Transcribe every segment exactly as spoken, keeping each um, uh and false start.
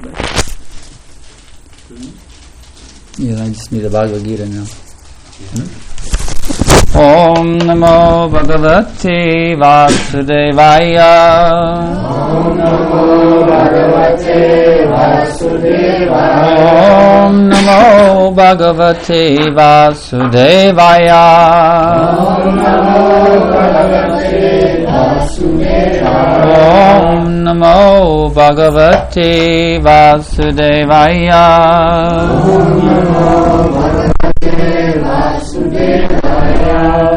Yeah, I just need a Bhagavad Gita now. Hmm? Om Namo Bhagavate Vasudevaya. Om Namo Bhagavate Vasudevaya. Om Namo Bhagavate Vasudevaya. Om Namo Bhagavate Vasudevaya. Om Namo Bhagavate Vasudevaya. Om Namo Bhagavate Vasudevaya.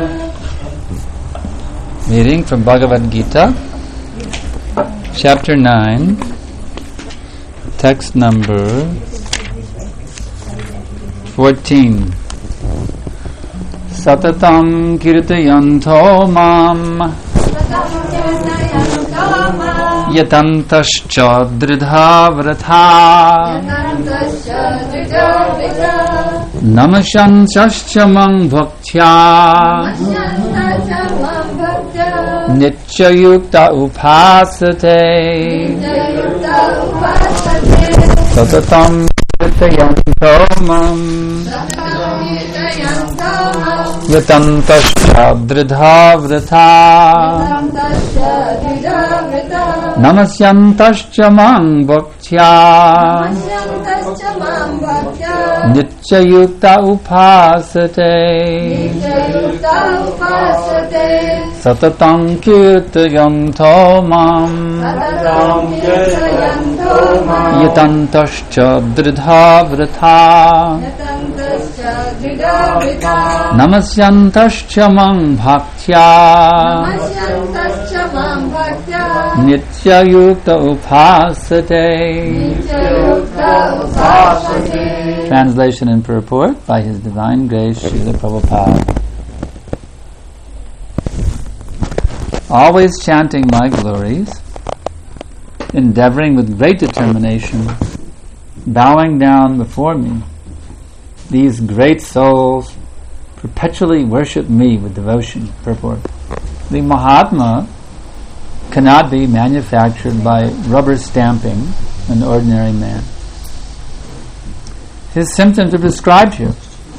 Reading from Bhagavad Gita, chapter nine, text number fourteen. Satatam kirtayanto mam yatantascha dridha vratha namashansascha mang bhaktya nityayukta upasate satatam kirtayanto mam yatantascha dridha vratha namasyantascha mang bhaktya nityayukta upasate satatam kirtayanto mam yatantascha dridha vratha namasyantascha mang bhaktya nityayukta upasate. Translation and purport by His Divine Grace Srila Prabhupada. Always chanting my glories, endeavoring with great determination, bowing down before me, these great souls perpetually worship me with devotion. Purport. The Mahatma cannot be manufactured by rubber stamping an ordinary man. His symptoms are described here.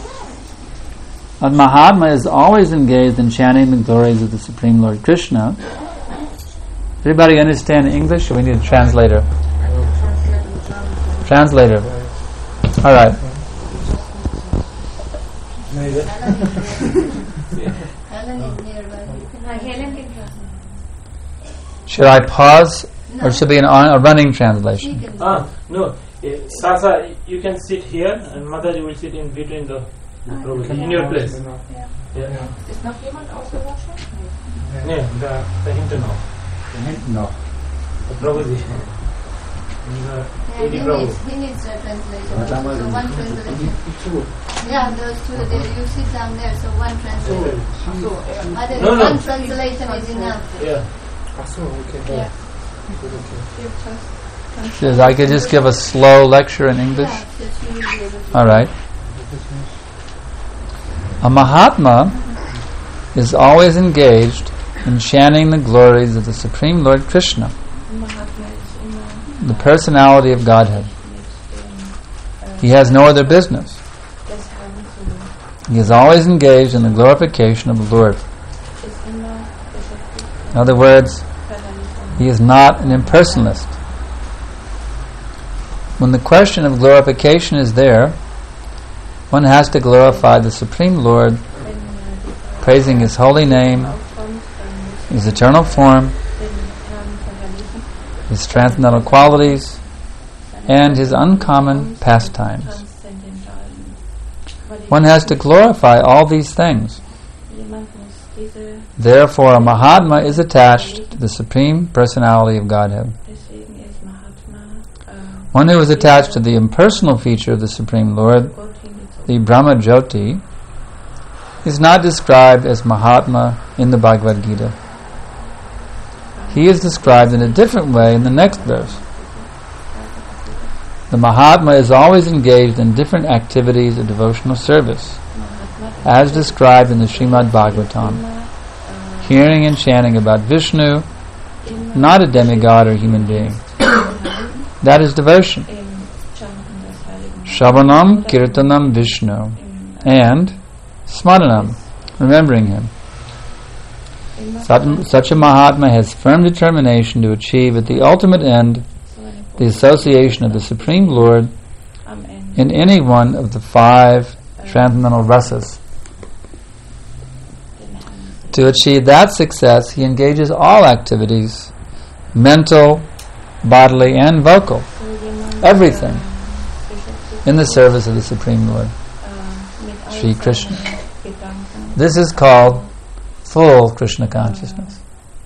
A Mahatma is always engaged in chanting the glories of the Supreme Lord Krishna. Everybody understand English, or we need a translator? Translator. All right. Should I pause, or should it be an on, a running translation? Ah, no. Sasa, you can sit here, and Mataji will sit in between the Prabhuji, in your place. Yeah. Yeah. Ist noch jemand außer Russia? Nee, da, dahinter noch. Dahinter noch. The Prabhuji. Yeah, he needs, he needs a translation. So one translation. Yeah, those two, they, you sit down there, so one translation. Other No, no. one translation is enough. Yeah. Yeah. Says I could just give a slow lecture in English? Yeah, just you will be able to. All right. A Mahatma is always engaged in chanting the glories of the Supreme Lord Krishna, the personality of Godhead. He has no other business. He is always engaged in the glorification of the Lord. In other words, he is not an impersonalist. When the question of glorification is there, one has to glorify the Supreme Lord, praising His holy name, His eternal form, His transcendental qualities, and His uncommon pastimes. One has to glorify all these things. Therefore, a Mahatma is attached to the Supreme Personality of Godhead. One who is attached to the impersonal feature of the Supreme Lord, the Brahma Jyoti, is not described as Mahatma in the Bhagavad Gita. He is described in a different way in the next verse. The Mahatma is always engaged in different activities of devotional service, as described in the Srimad Bhagavatam, hearing and chanting about Vishnu, not a demigod or human being. That is devotion. Shravanam, Kirtanam, Vishnu, and Smaranam, remembering Him. Such, such a Mahatma has firm determination to achieve at the ultimate end the association of the Supreme Lord in any one of the five transcendental rasas. To achieve that success, he engages all activities, mental, bodily, and vocal, everything, in the service of the Supreme Lord, Sri Krishna. This is called full Krishna consciousness.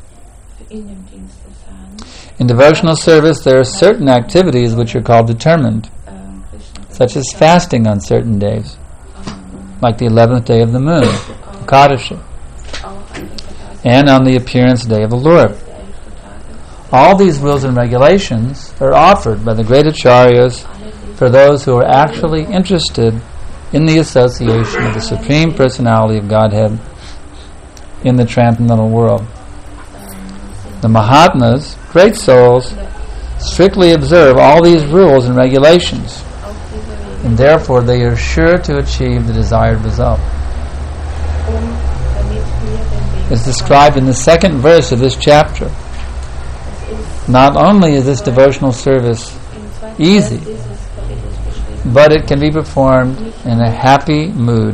In devotional service, there are certain activities which are called determined, such as fasting on certain days, like the eleventh day of the moon, Ekadashi, and on the appearance day of the Lord. All these rules and regulations are offered by the great acharyas for those who are actually interested in the association of the Supreme Personality of Godhead in the transcendental world. The Mahatmas, great souls, strictly observe all these rules and regulations, and therefore they are sure to achieve the desired result. As described in the second verse of this chapter, not only is this devotional service easy, but it can be performed in a happy mood.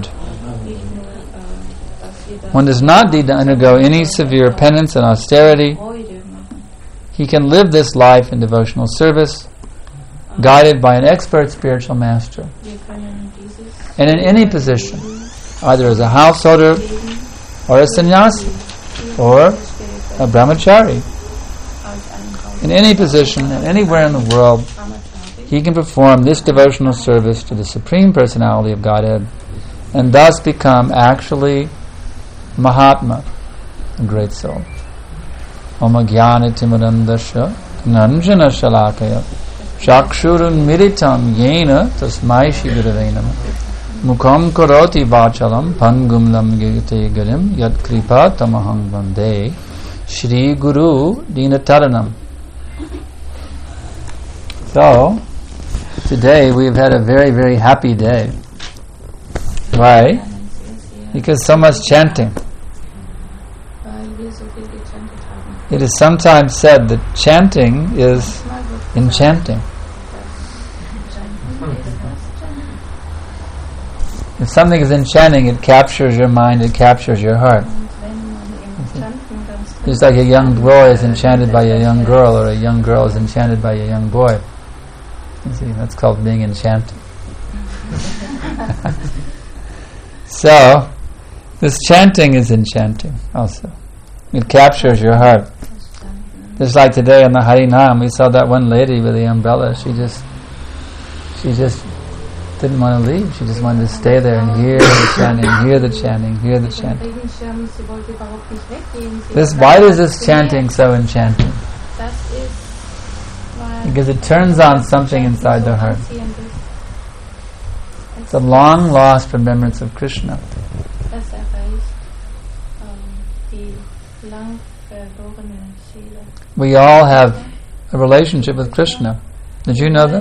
One does not need to undergo any severe penance and austerity. He can live this life in devotional service, guided by an expert spiritual master, and in any position, either as a householder, or a sannyasi, or a brahmachari. In any position and anywhere in the world, he can perform this devotional service to the Supreme Personality of Godhead, and thus become actually Mahatma, a great soul. Om Jnana Timirandasya Nanjana Shalakaya Chakshurun Miritam Yena Tasmai Shri Gurave Namah Mukham Karoti Vachalam Pangum Lam Gite Garim Yat Kripa Tamaham Vande Shri Guru Dinataranam. So, today we've had a very, very happy day. Why? Because so much chanting. It is sometimes said that chanting is enchanting. If something is enchanting, it captures your mind, it captures your heart. Just like a young boy is enchanted by a young girl, or a young girl is enchanted by a young boy. You see, that's called being enchanted. So, this chanting is enchanting also. It captures your heart. Just like today on the Harinam, we saw that one lady with the umbrella. She just, she just didn't want to leave. She just wanted to stay there and hear the chanting, hear the chanting, hear the chanting. This, why is this chanting so enchanting? Because it turns on something inside the heart. It's a long lost remembrance of Krishna. We all have a relationship with Krishna. Did you know that?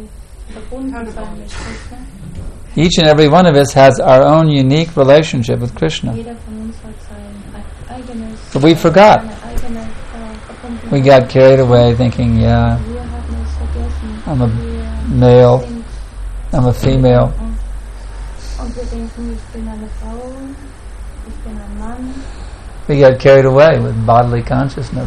Each and every one of us has our own unique relationship with Krishna. But we forgot. We got carried away thinking, yeah, I'm a male, I'm a female. We got carried away with bodily consciousness.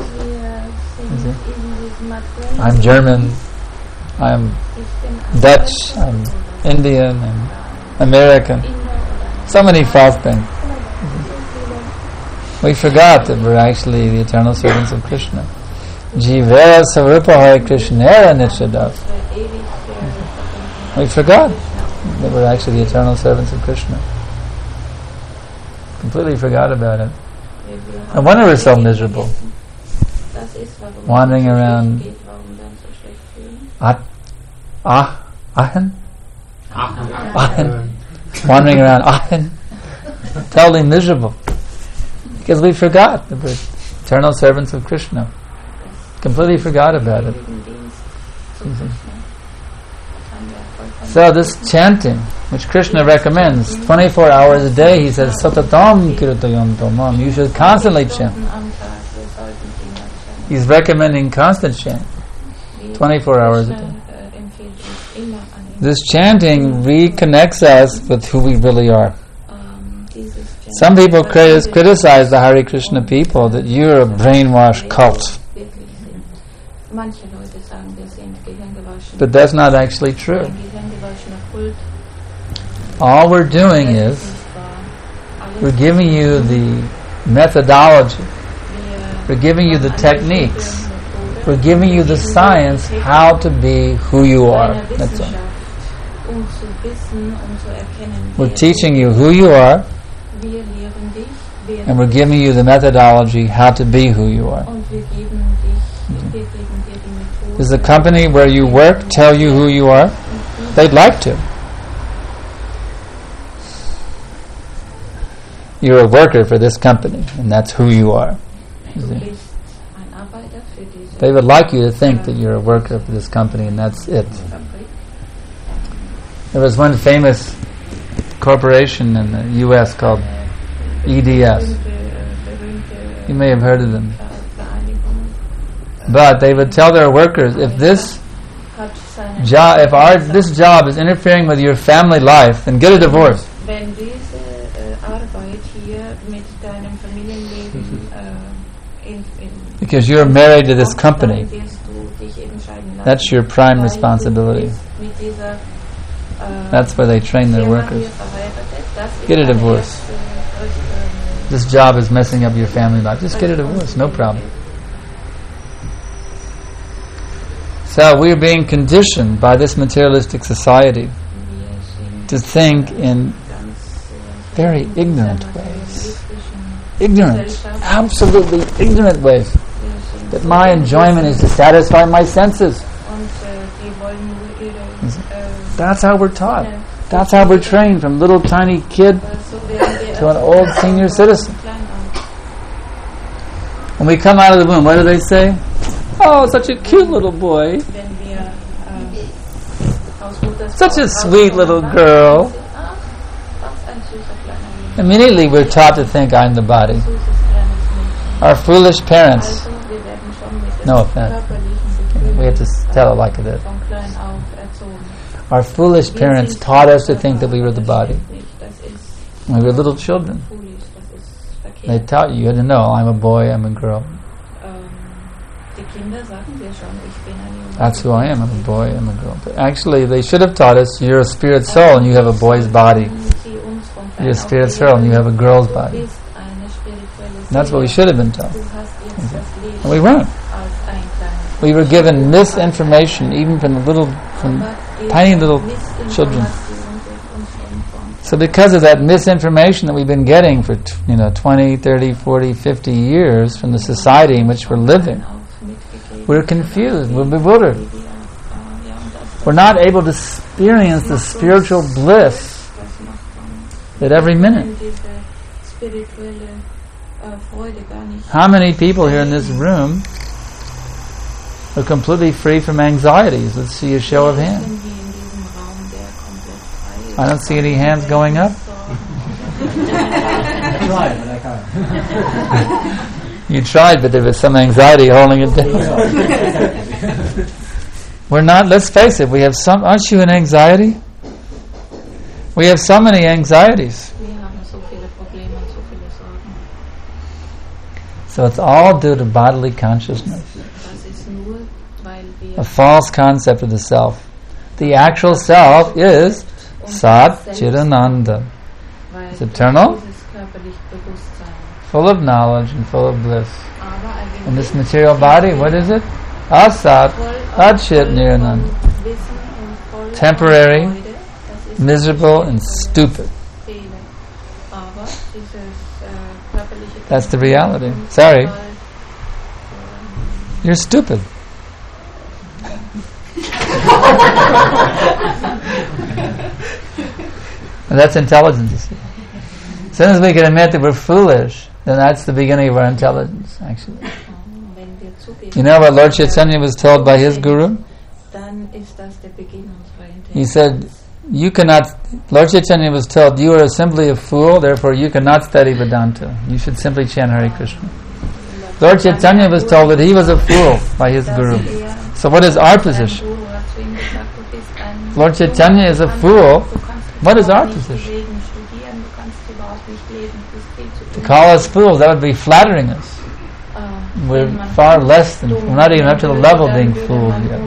I'm German, I'm Dutch, I'm Indian, I'm American. So many false things. We forgot that we're actually the eternal servants of Krishna. Jivera Sarupahai Krishnera Nichadav. We forgot that we're actually the eternal servants of Krishna. Completely forgot about it. No wonder we're so miserable. Wandering around At, ah, Ahen? Ahen. Wandering around Ahen. Totally miserable. Because we forgot that we're eternal servants of Krishna. Completely forgot about it. So this chanting, which Krishna recommends, twenty-four hours a day, he says, Satatam kirtayanto mam. You should constantly chant. He's recommending constant chant, twenty-four hours a day. This chanting reconnects us with who we really are. Some people crit- criticize the Hare Krishna people that you're a brainwashed cult. But that's not actually true. All we're doing is we're giving you the methodology, we're giving you the techniques, we're giving you the science how to be who you are. That's all. We're teaching you who you are, and we're giving you the methodology how to be who you are. Does the company where you work tell you who you are? They'd like to. You're a worker for this company, and that's who you are. You they would like you to think that you're a worker for this company, and that's it. There was one famous corporation in the U S called E D S. You may have heard of them. But they would tell their workers, if this job, if our this job is interfering with your family life, then get a divorce. Because you're married to this company. That's your prime responsibility. That's where they train their workers. Get a divorce. This job is messing up your family life. Just get a divorce, no problem. So we're being conditioned by this materialistic society to think in very ignorant ways. Ignorant, absolutely ignorant ways. That my enjoyment is to satisfy my senses. That's how we're taught. That's how we're trained from little tiny kid to an old senior citizen. When we come out of the womb, what do they say? Oh, such a cute little boy. Such a sweet little girl. Immediately we're taught to think I'm the body. Our foolish parents, no offense, we have to tell it like it is. Our foolish parents taught us to think that we were the body. When we were little children, they taught you, you had to know, I'm a boy, I'm a girl. That's who I am, I'm a boy, I'm a girl. But actually, they should have taught us, you're a spirit soul and you have a boy's body. You're a spirit soul and you have a girl's body. That's what we should have been taught. Okay. And we weren't. We were given misinformation, even from the little, from tiny little children. So because of that misinformation that we've been getting for you know twenty, thirty, forty, fifty years from the society in which we're living, we're confused, we're bewildered. We're not able to experience the spiritual bliss at every minute. How many people here in this room are completely free from anxieties? Let's see a show of hands. I don't see any hands going up. I tried, but I can't. You tried, but there was some anxiety holding it down. We're not, let's face it, we have some, aren't you in anxiety? We have so many anxieties. So it's all due to bodily consciousness. A false concept of the self. The actual self is Sat Chidananda. It's eternal, full of knowledge and full of bliss. And this material body, what is it? Asat Adchit Niranand. Temporary, miserable, and stupid. That's the reality. Sorry. You're stupid. And that's intelligence. As soon as we can admit that we're foolish, then that's the beginning of our intelligence, actually. You know what Lord Chaitanya was told by his guru? dann ist das der Beginn unserer Intention. He said, you cannot, Lord Chaitanya was told, you are simply a fool, therefore you cannot study Vedanta. You should simply chant Hare Krishna. Lord Chaitanya was told that he was a fool by his guru. So what is our position? Lord Chaitanya is a fool. What is our position? To call us fools, that would be flattering us. We're far less than, we're not even up to the level of being fooled yet.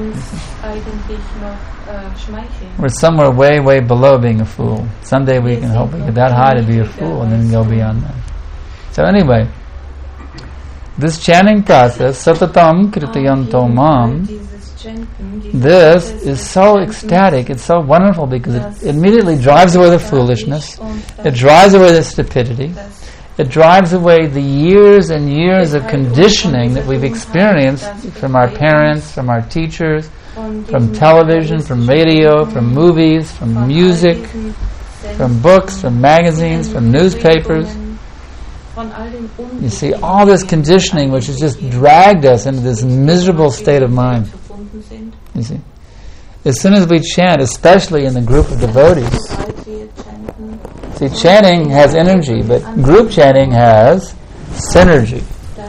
We're somewhere way, way below being a fool. Someday we can hope we get that high to be a fool and then go beyond that. So anyway, this chanting process, Satatam Kritayanto Mam, this is so ecstatic, it's so wonderful because it immediately drives away the foolishness, it drives away the stupidity, it drives away the years and years of conditioning that we've experienced from our parents, from our teachers, from television, from radio, from movies, from music, from books, from magazines, from newspapers. You see, all this conditioning which has just dragged us into this miserable state of mind. You see, as soon as we chant, especially in the group of devotees, see, chanting has energy, but group chanting has synergy.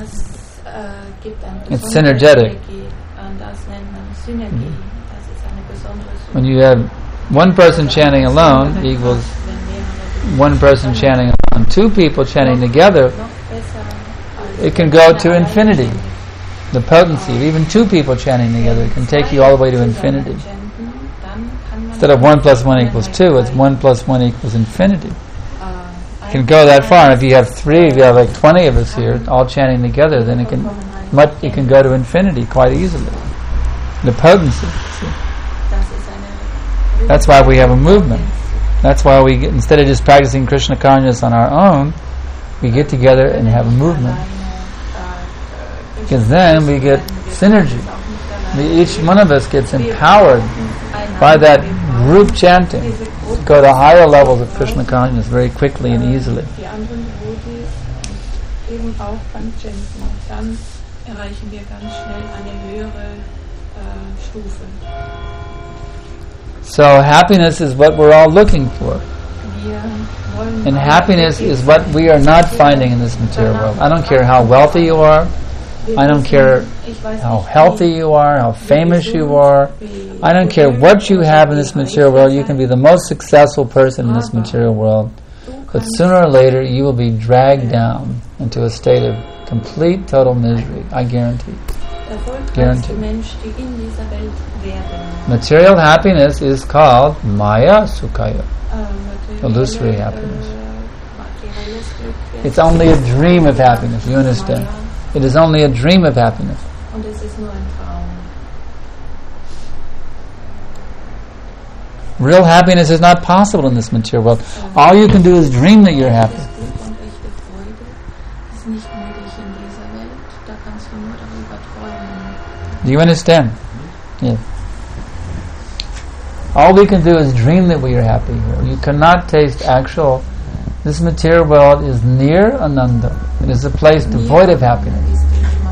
It's synergetic. Mm-hmm. When you have one person chanting alone equals one person chanting alone. Two people chanting together, it can go to infinity. The potency of even two people chanting together can take you all the way to infinity. Instead of one plus one equals two, it's one plus one equals infinity. It can go that far. And if you have three, if you have like twenty of us here, all chanting together, then it can much, it can go to infinity quite easily. The potency. See? That's why we have a movement. That's why we get, instead of just practicing Krishna consciousness on our own, we get together and have a movement. Because then we get synergy. We, each one of us gets empowered by that group chanting to go to higher levels of Krishna consciousness very quickly and easily. So happiness is what we're all looking for. And happiness is what we are not finding in this material world. I don't care how wealthy you are. I don't care how healthy you are, how famous you are. I don't care what you have in this material world. You can be the most successful person in this material world. But sooner or later you will be dragged down into a state of complete, total misery. I guarantee. Guarantee. Material happiness is called Maya Sukhaya, illusory happiness. It's only a dream of happiness, you understand? It is only a dream of happiness. Real happiness is not possible in this material world. All you can do is dream that you're happy. Do you understand? Yes. All we can do is dream that we are happy here. You cannot taste actual. This material world is near Ananda. It is a place devoid of happiness.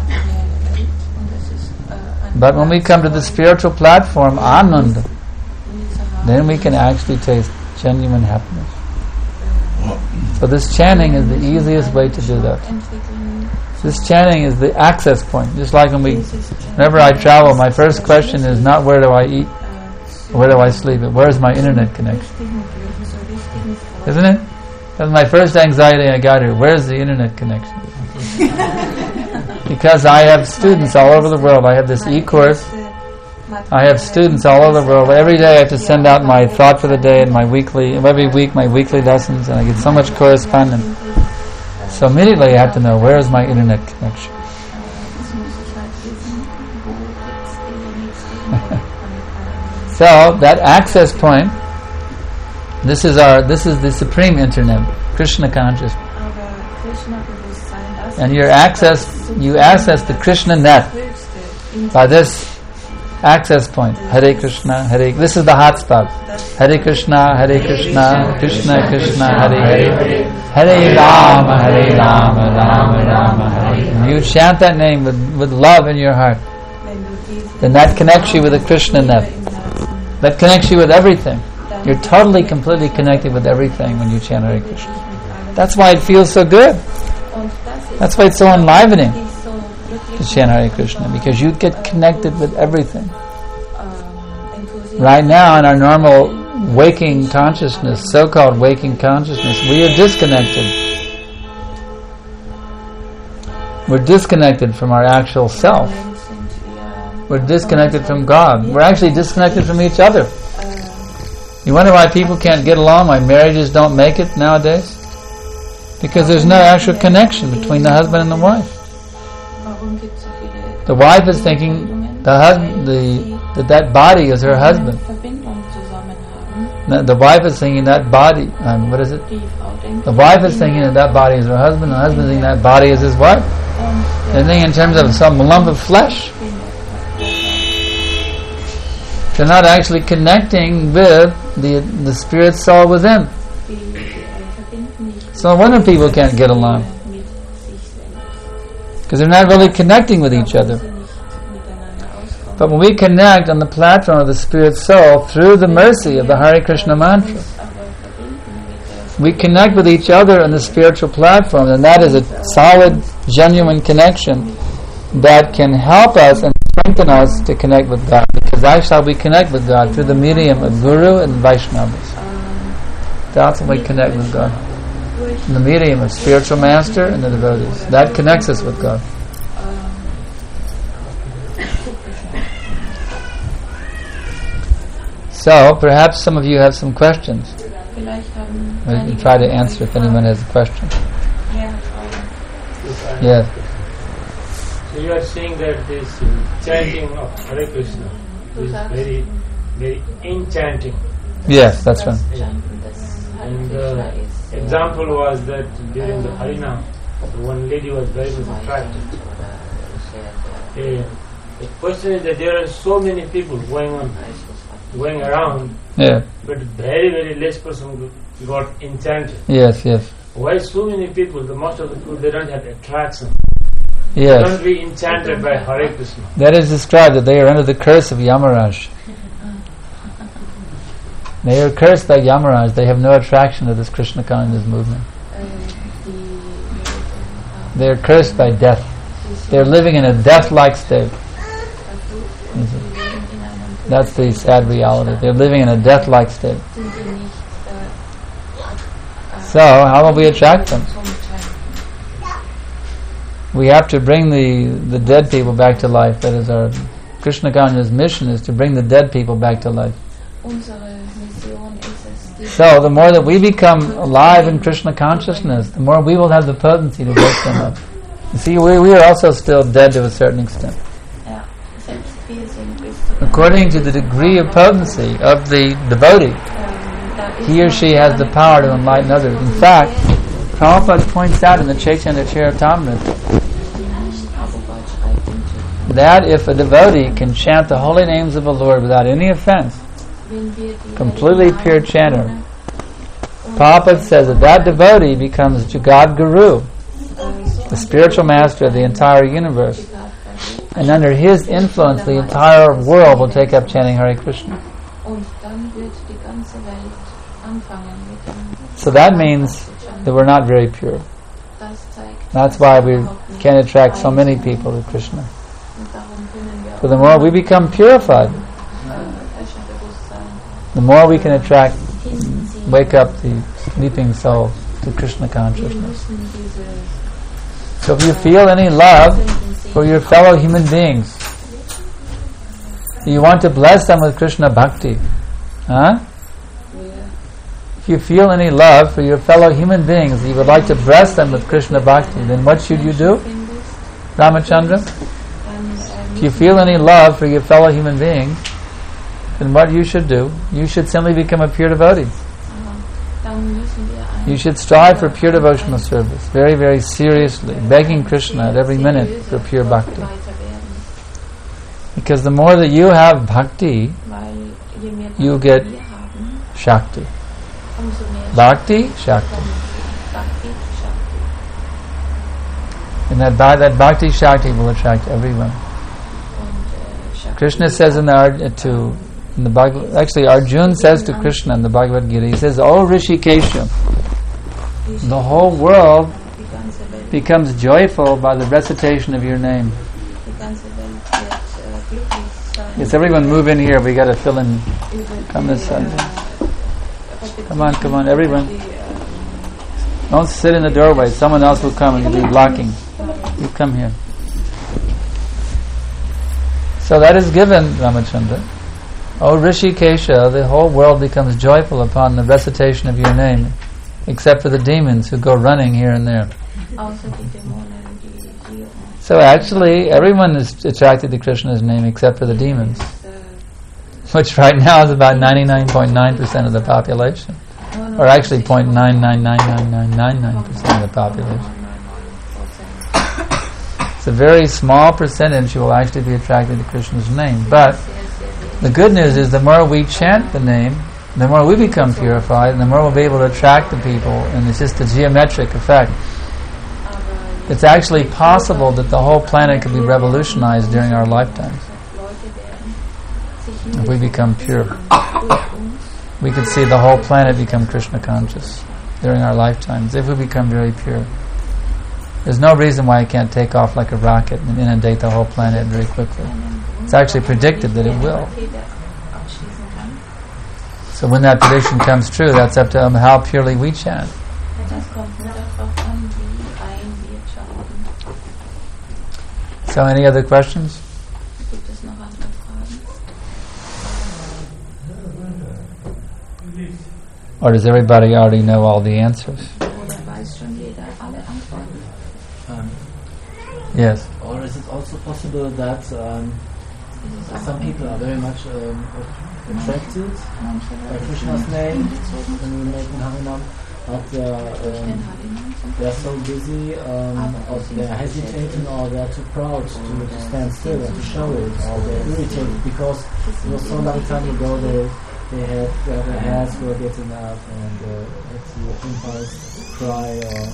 But when we come to the spiritual platform, Ananda, then we can actually taste genuine happiness. So this chanting is the easiest way to do that. This chanting is the access point. Just like when we, whenever I travel, my first question is not where do I eat, where do I sleep, but where is my internet connection? Isn't it? That's my first anxiety I got here. Where's the internet connection? Because I have students all over the world. I have this e-course. I have students all over the world. Every day I have to send out my thought for the day and my weekly, every week my weekly lessons, and I get so much correspondence. So immediately I have to know, where is my internet connection? So that access point, this is our, this is the supreme internet, Krishna consciousness. And your access, you access the Krishna net by this access point. Hare Krishna, Hare. This is the hotspot. Hare Krishna, Hare Krishna, Krishna Krishna, Hare Hare. Hare Rama, Hare Rama, Rama Rama, Hare Hare. You chant that name with, with love in your heart. then that connects you with the Krishna net. That connects you with everything. You're totally, completely connected with everything when you chant Hare Krishna. That's why it feels so good. That's why it's so enlivening to chant Hare Krishna, because you get connected with everything. Right now in our normal waking consciousness, so-called waking consciousness, we are disconnected. We're disconnected from our actual self. We're disconnected from God. We're actually disconnected from each other. You wonder why people can't get along, why marriages don't make it nowadays? Because there's no actual connection between the husband and the wife. The wife is thinking the husband, the that that body is her husband. The wife is thinking that body, um, what is it? The wife is thinking that that body is her husband, the husband is thinking that body is his wife. They're thinking in terms of some lump of flesh. They're not actually connecting with the the spirit soul within. So no wonder people can't get along, because they're not really connecting with each other. But when we connect on the platform of the spirit soul through the mercy of the Hare Krishna mantra, we connect with each other on the spiritual platform, and that is a solid, genuine connection that can help us and strengthen us to connect with God, because that's how we connect with God, through the medium of Guru and Vaishnavas. That's when we connect with God, in the medium of spiritual master and the devotees. That connects us with God. So, perhaps some of you have some questions. We can try to answer if anyone has a question. Yes. So you are saying that this chanting of Hare Krishna is very, very enchanting. Yes, that's right. And the example was that during the Harinam, one lady was very much attracted. The, the question is that there are so many people going on, going around, yeah, but very, very less person got enchanted. Yes, yes. Why so many people, the most of the people, they don't have attraction. Yes. They don't be enchanted by Hare Krishna. That is described that they are under the curse of Yamaraj. They are cursed by Yamaraj. They have no attraction to this Krishna consciousness movement. They are cursed by death. They are living in a death-like state. That's the sad reality. They're living in a death-like state. So, how will we attract them? We have to bring the, the dead people back to life. That is our Krishna consciousness mission, is to bring the dead people back to life. So, the more that we become alive in Krishna consciousness, the more we will have the potency to wake them up. You see, we, we are also still dead to a certain extent. According to the degree of potency of the devotee, he or she has the power to enlighten others. In fact, Prabhupada points out in the Chaitanya Charitamrita that if a devotee can chant the holy names of the Lord without any offense, completely pure chanter, Prabhupada says that that devotee becomes Jagad Guru, the spiritual master of the entire universe. And under his influence, the entire world will take up chanting Hare Krishna. So that means that we're not very pure. That's why we can't attract so many people to Krishna. So the more we become purified, the more we can attract, wake up the sleeping soul to Krishna consciousness. So if you feel any love for your fellow human beings, you want to bless them with Krishna bhakti, huh? If you feel any love for your fellow human beings, you would like to bless them with Krishna bhakti, then what should you do, Ramachandra? If you feel any love for your fellow human being, then what you should do, you should simply become a pure devotee. You should strive for pure devotional service, very, very seriously, begging Krishna at every minute for pure bhakti. Because the more that you have bhakti, you get Shakti. Bhakti, Shakti. And that, that Bhakti Shakti will attract everyone. Krishna says in the Ar- to in the Bhagavad, actually Arjuna says to Krishna in the Bhagavad Gita, he says, "O Rishikesha, the whole world becomes joyful by the recitation of your name." Yes, everyone move in here. We got to fill in. Come this side. Come on, come on, everyone. Don't sit in the doorway. Someone else will come and you'll be blocking. You come here. So that is given, Ramachandra. O Rishikesha, the whole world becomes joyful upon the recitation of your name, except for the demons who go running here and there. So actually, everyone is attracted to Krishna's name except for the demons, which right now is about ninety-nine point nine percent of the population, or actually zero point nine nine nine nine nine nine nine percent of the population. It's a very small percentage who will actually be attracted to Krishna's name. But the good news is the more we chant the name, the more we become purified, and the more we'll be able to attract the people, and it's just a geometric effect. It's actually possible that the whole planet could be revolutionized during our lifetimes if we become pure. We could see the whole planet become Krishna conscious during our lifetimes if we become very pure. There's no reason why it can't take off like a rocket and inundate the whole planet very quickly. It's actually predicted that it will. So when that prediction comes true, that's up to um, how purely we chant. So any other questions? Or does everybody already know all the answers? Um, yes. Or is it also possible that um, some people are very much um, attracted by Krishna's name when we make Harinam, but they're, um, they're so busy, um, or they're hesitating, or they're too proud to, to stand still and to show it, or they're irritated because it was so long time ago they they had uh, their hairs were getting up and uh, had the impulse cry or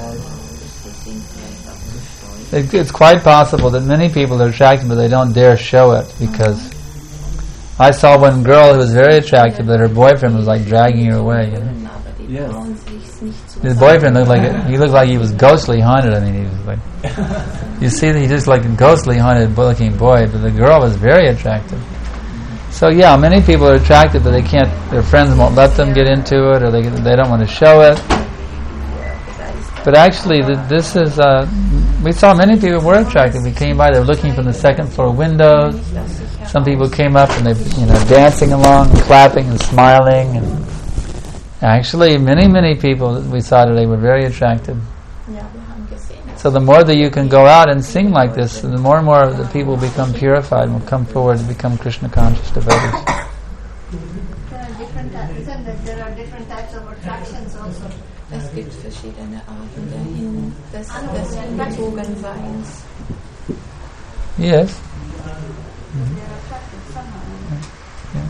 shout. It, it's quite possible that many people are attracted, but they don't dare show it because I saw one girl who was very attractive, but her boyfriend was like dragging her away. You know? Yes. His boyfriend looked like a, he looked like he was ghostly haunted. I mean, he was like, you see, that he just like a ghostly haunted looking boy, but the girl was very attractive. So yeah, many people are attracted, but they can't. Their friends won't let them get into it, or they they don't want to show it. But actually, the, this is. Uh, we saw many people were attracted. We came by; they were looking from the second floor windows. Some people came up and they, you know, dancing along, clapping and smiling. And actually, many many people that we saw today were very attractive. So the more that you can go out and sing like this, the more and more the people become purified and will come forward to become Krishna conscious devotees. There are different types, isn't it? There are different types of attractions also. Es gibt verschiedene Arten dahin des, des Hingezogenseins. Yes. Mm-hmm. They are attracted somehow. Yeah.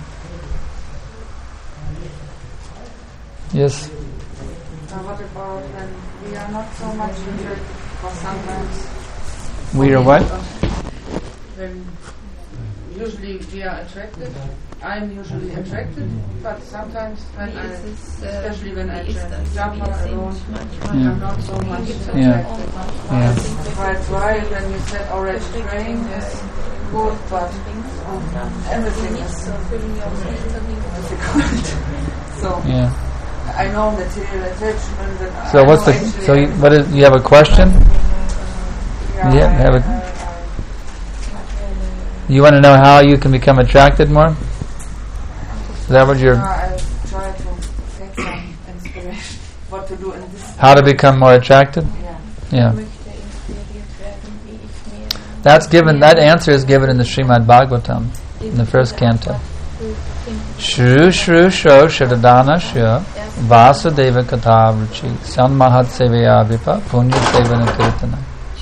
Yes. Uh, what about when we are not so much interested, or sometimes We are what? when usually we are attracted, I'm usually attracted, but sometimes when I, especially when I jump alone, Yeah. I'm not so much attracted. Yeah. Yeah. That's why when you said already praying is good, but um, everything is difficult. So Yeah. I know material attachment. And So I what's know the? actually So you, what is? You have a question? Yeah, Yeah, I, have a- I, I, You want to know how you can become attracted more? Is that what you're? I try to get some inspiration what to do in this. How to become more attracted? Yeah. Yeah. Möchte inspiriert werden, wie ich mehr. That's given. That answer is given in the Srimad Bhagavatam, in the first canto. Shru Shru Shro Shradana Shya Vasudeva Katha Ruchi Sanmahat Sevaya Vipa Punya Sevana Kirtana.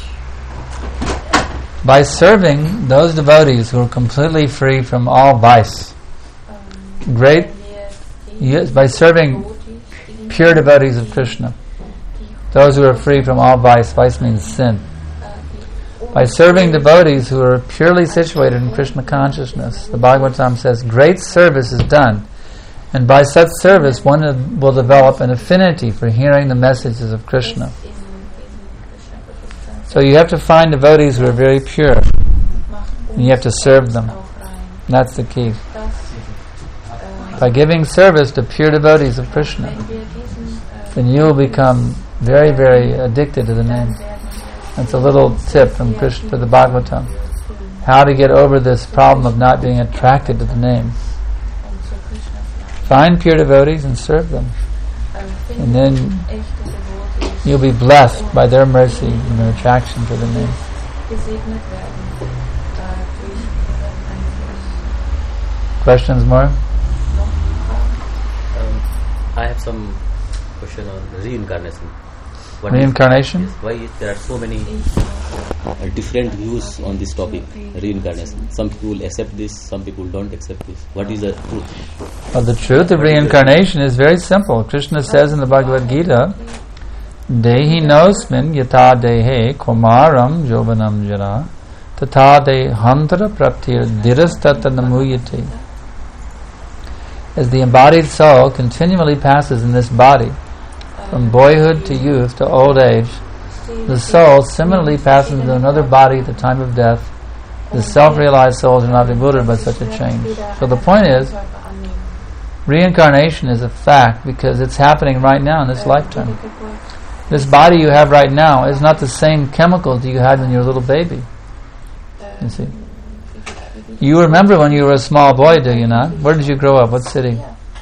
By serving those devotees who are completely free from all vice, great, yes, by serving pure devotees of Krishna, those who are free from all vice, vice means sin, By serving devotees who are purely situated in Krishna consciousness, the Bhagavatam says, great service is done. And by such service, one will develop an affinity for hearing the messages of Krishna. So you have to find devotees who are very pure. And you have to serve them. That's the key. By giving service to pure devotees of Krishna, then you will become very, very addicted to the name. That's a little tip from Krishna for the Bhagavatam. How to get over this problem of not being attracted to the name. Find pure devotees and serve them. And then you'll be blessed by their mercy and their attraction to the name. Questions more? Um, I have some question on reincarnation. What Reincarnation? Is, yes, why is there are so many uh, different views on this topic, reincarnation? Some people accept this, some people don't accept this. What is the truth? Well, the truth of reincarnation is very simple. Krishna says in the Bhagavad Gita, Dehi nosmin yata dehe komaram jovanam jara tata de hantara praptir dirastata namuyate. As the embodied soul continually passes in this body, from boyhood to youth to old age, the soul similarly passes into another body at the time of death. The self-realized souls are not bewildered by such a change. So the point is, reincarnation is a fact because it's happening right now in this lifetime. This body you have right now is not the same chemicals you had when you were a little baby. You see? You remember when you were a small boy, do you not? Where did you grow up? What city?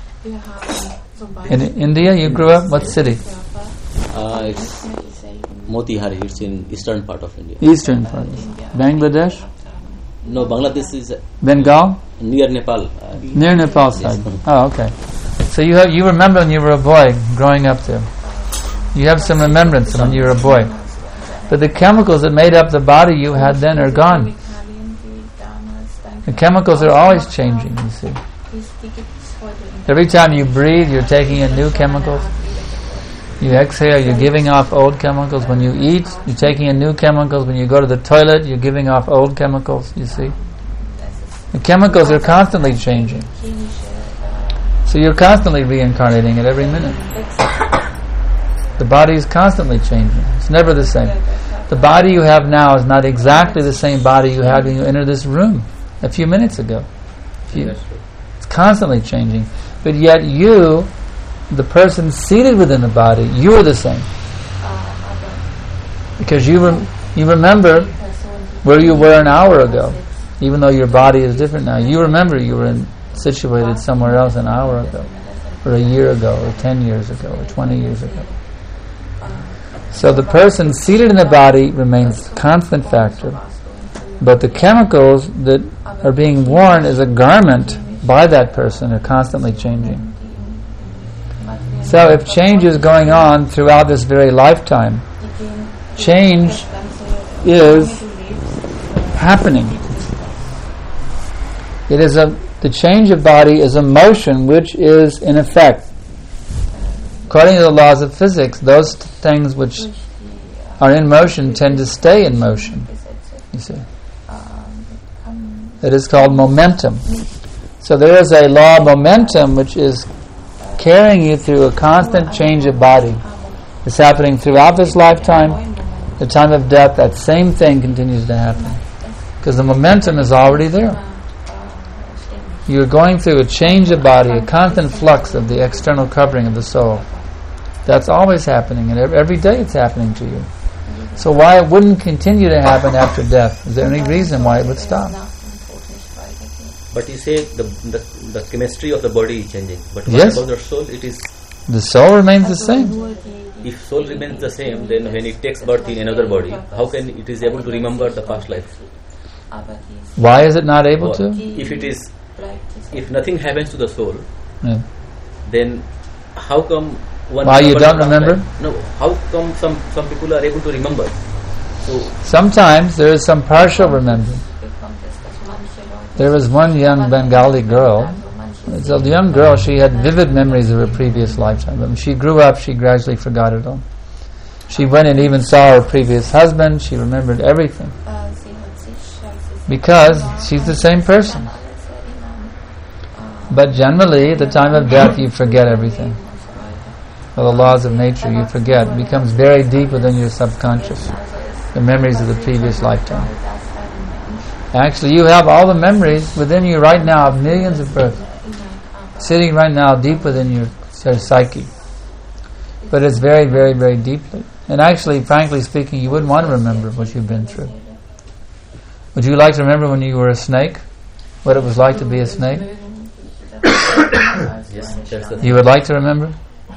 In India, you grew up? What city? Uh, it's Motihari. It's in eastern part of India. Eastern part. Bangladesh? No, Bangladesh is Bengal? near Nepal. Uh, Near Nepal side. Yes. Oh, okay. So you have, you remember when you were a boy growing up there. You have some remembrance of when you were a boy. But the chemicals that made up the body you had then are gone. The chemicals are always changing, you see. Every time you breathe, you're taking in new chemicals. You exhale, you're giving off old chemicals. When you eat, you're taking in new chemicals. When you go to the toilet, you're giving off old chemicals, you see. The chemicals are constantly changing. So you're constantly reincarnating at every minute. The body is constantly changing. It's never the same. The body you have now is not exactly the same body you had when you entered this room a few minutes ago. Few, it's constantly changing. But yet you, the person seated within the body, you are the same. Because you rem- you remember where you were an hour ago, even though your body is different now. You remember you were in, situated somewhere else an hour ago, or a year ago, or ten years ago, or twenty years ago. So the person seated in the body remains constant factor, but the chemicals that are being worn as a garment by that person are constantly changing. So if change is going on throughout this very lifetime, change is happening. It is a the change of body is a motion which is in effect. According to the laws of physics, those things which are in motion tend to stay in motion. You see. It is called momentum. So there is a law of momentum which is carrying you through a constant change of body. It's happening throughout this lifetime. The time of death, that same thing continues to happen. Because the momentum is already there. You're going through a change of body, a constant flux of the external covering of the soul. That's always happening, and every day it's happening to you. So why it wouldn't continue to happen after death? Is there any reason why it would stop? But you say the, the the chemistry of the body is changing. But what Yes. about the soul? It is. The soul remains the same. If soul remains the same, then when it takes birth in another body, how can it is able to remember the past life? Why is it not able Or to? if it is, if nothing happens to the soul, Yeah. then how come one? Why you remembers don't past remember? life? No. How come some some people are able to remember? So Sometimes there is some partial remembering. There was one young Bengali girl. It's a young girl, she had vivid memories of her previous lifetime. But when she grew up, she gradually forgot it all. She went and even saw her previous husband. She remembered everything. because she's the same person. But generally, at the time of death, you forget everything. Well, the laws of nature, you forget. It becomes very deep within your subconscious, the memories of the previous lifetime. Actually, you have all the memories within you right now of millions of births, sitting right now deep within your psyche. But it's very, very, very deeply. And actually, frankly speaking, you wouldn't want to remember what you've been through. Would you like to remember when you were a snake? What it was like to be a snake? Yes, you would like to remember?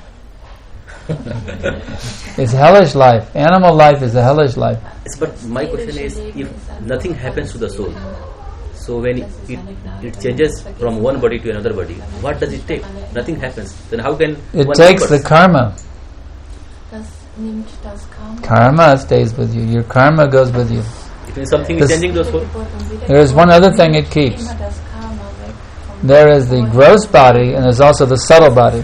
It's hellish life. Animal life is a hellish life. Yes, but my question is, if nothing happens to the soul, so when it, it, it changes from one body to another body, what does it take? Nothing happens. Then how can it one takes person? The karma. Karma stays with you. Your karma goes with you. It means something is changing the soul. There is one other thing it keeps. There is the gross body and there's also the subtle body.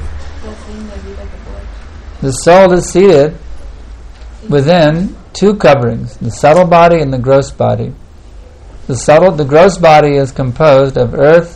The soul is seated within two coverings, the subtle body and the gross body. The subtle, the gross body is composed of earth,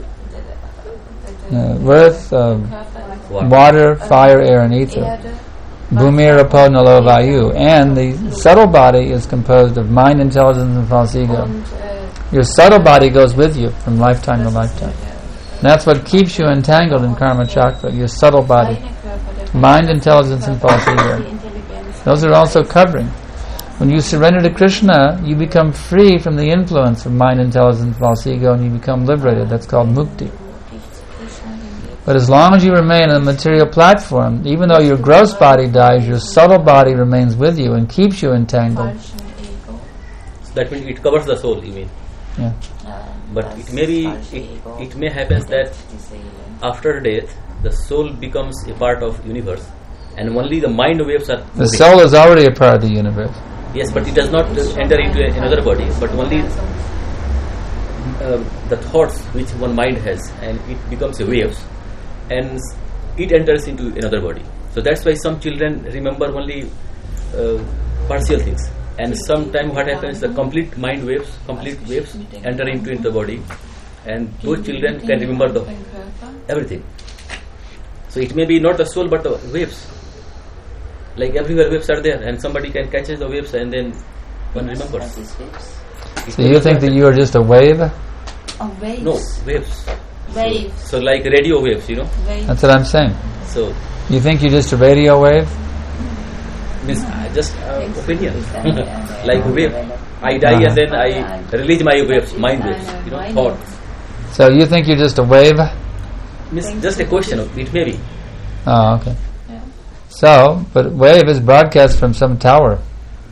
uh, earth, uh, water, fire, air, and ether. Bhumi, Rapo, Nalo, Vayu. And the subtle body is composed of mind, intelligence, and false ego. Your subtle body goes with you from lifetime to lifetime. And that's what keeps you entangled in karma chakra, your subtle body. Mind, intelligence, and false ego. Those are also covering. When you surrender to Krishna, you become free from the influence of mind, intelligence, false ego, and you become liberated. That's called mukti. But as long as you remain on the material platform, even though your gross body dies, your subtle body remains with you and keeps you entangled. So that means it covers the soul, you mean? Yeah. But it may be, it, it may happen that after death, the soul becomes a part of universe, and only the mind waves are moving. The soul is already a part of the universe. Yes, but it does not enter into another body, but only uh, the thoughts which one mind has, and it becomes a waves, and it enters into another body. So that's why some children remember only uh, partial things, and sometimes what happens, the complete mind waves, complete waves enter into, into the body, and those children can remember the everything. So it may be not the soul but the waves. Like everywhere waves are there, and somebody can catch the waves and then one remembers. So you think that you are just a wave? Oh, waves. No, waves. Waves. So, so like radio waves, you know. Waves. That's what I'm saying. So you think you're just a radio wave? Means uh, just uh, opinion. Like a wave. I die uh-huh. and then I release my waves, mind waves, you know, thought. So you think you're just a wave? Means just a question of it may be. Oh, okay. Yeah. So, but wave is broadcast from some tower.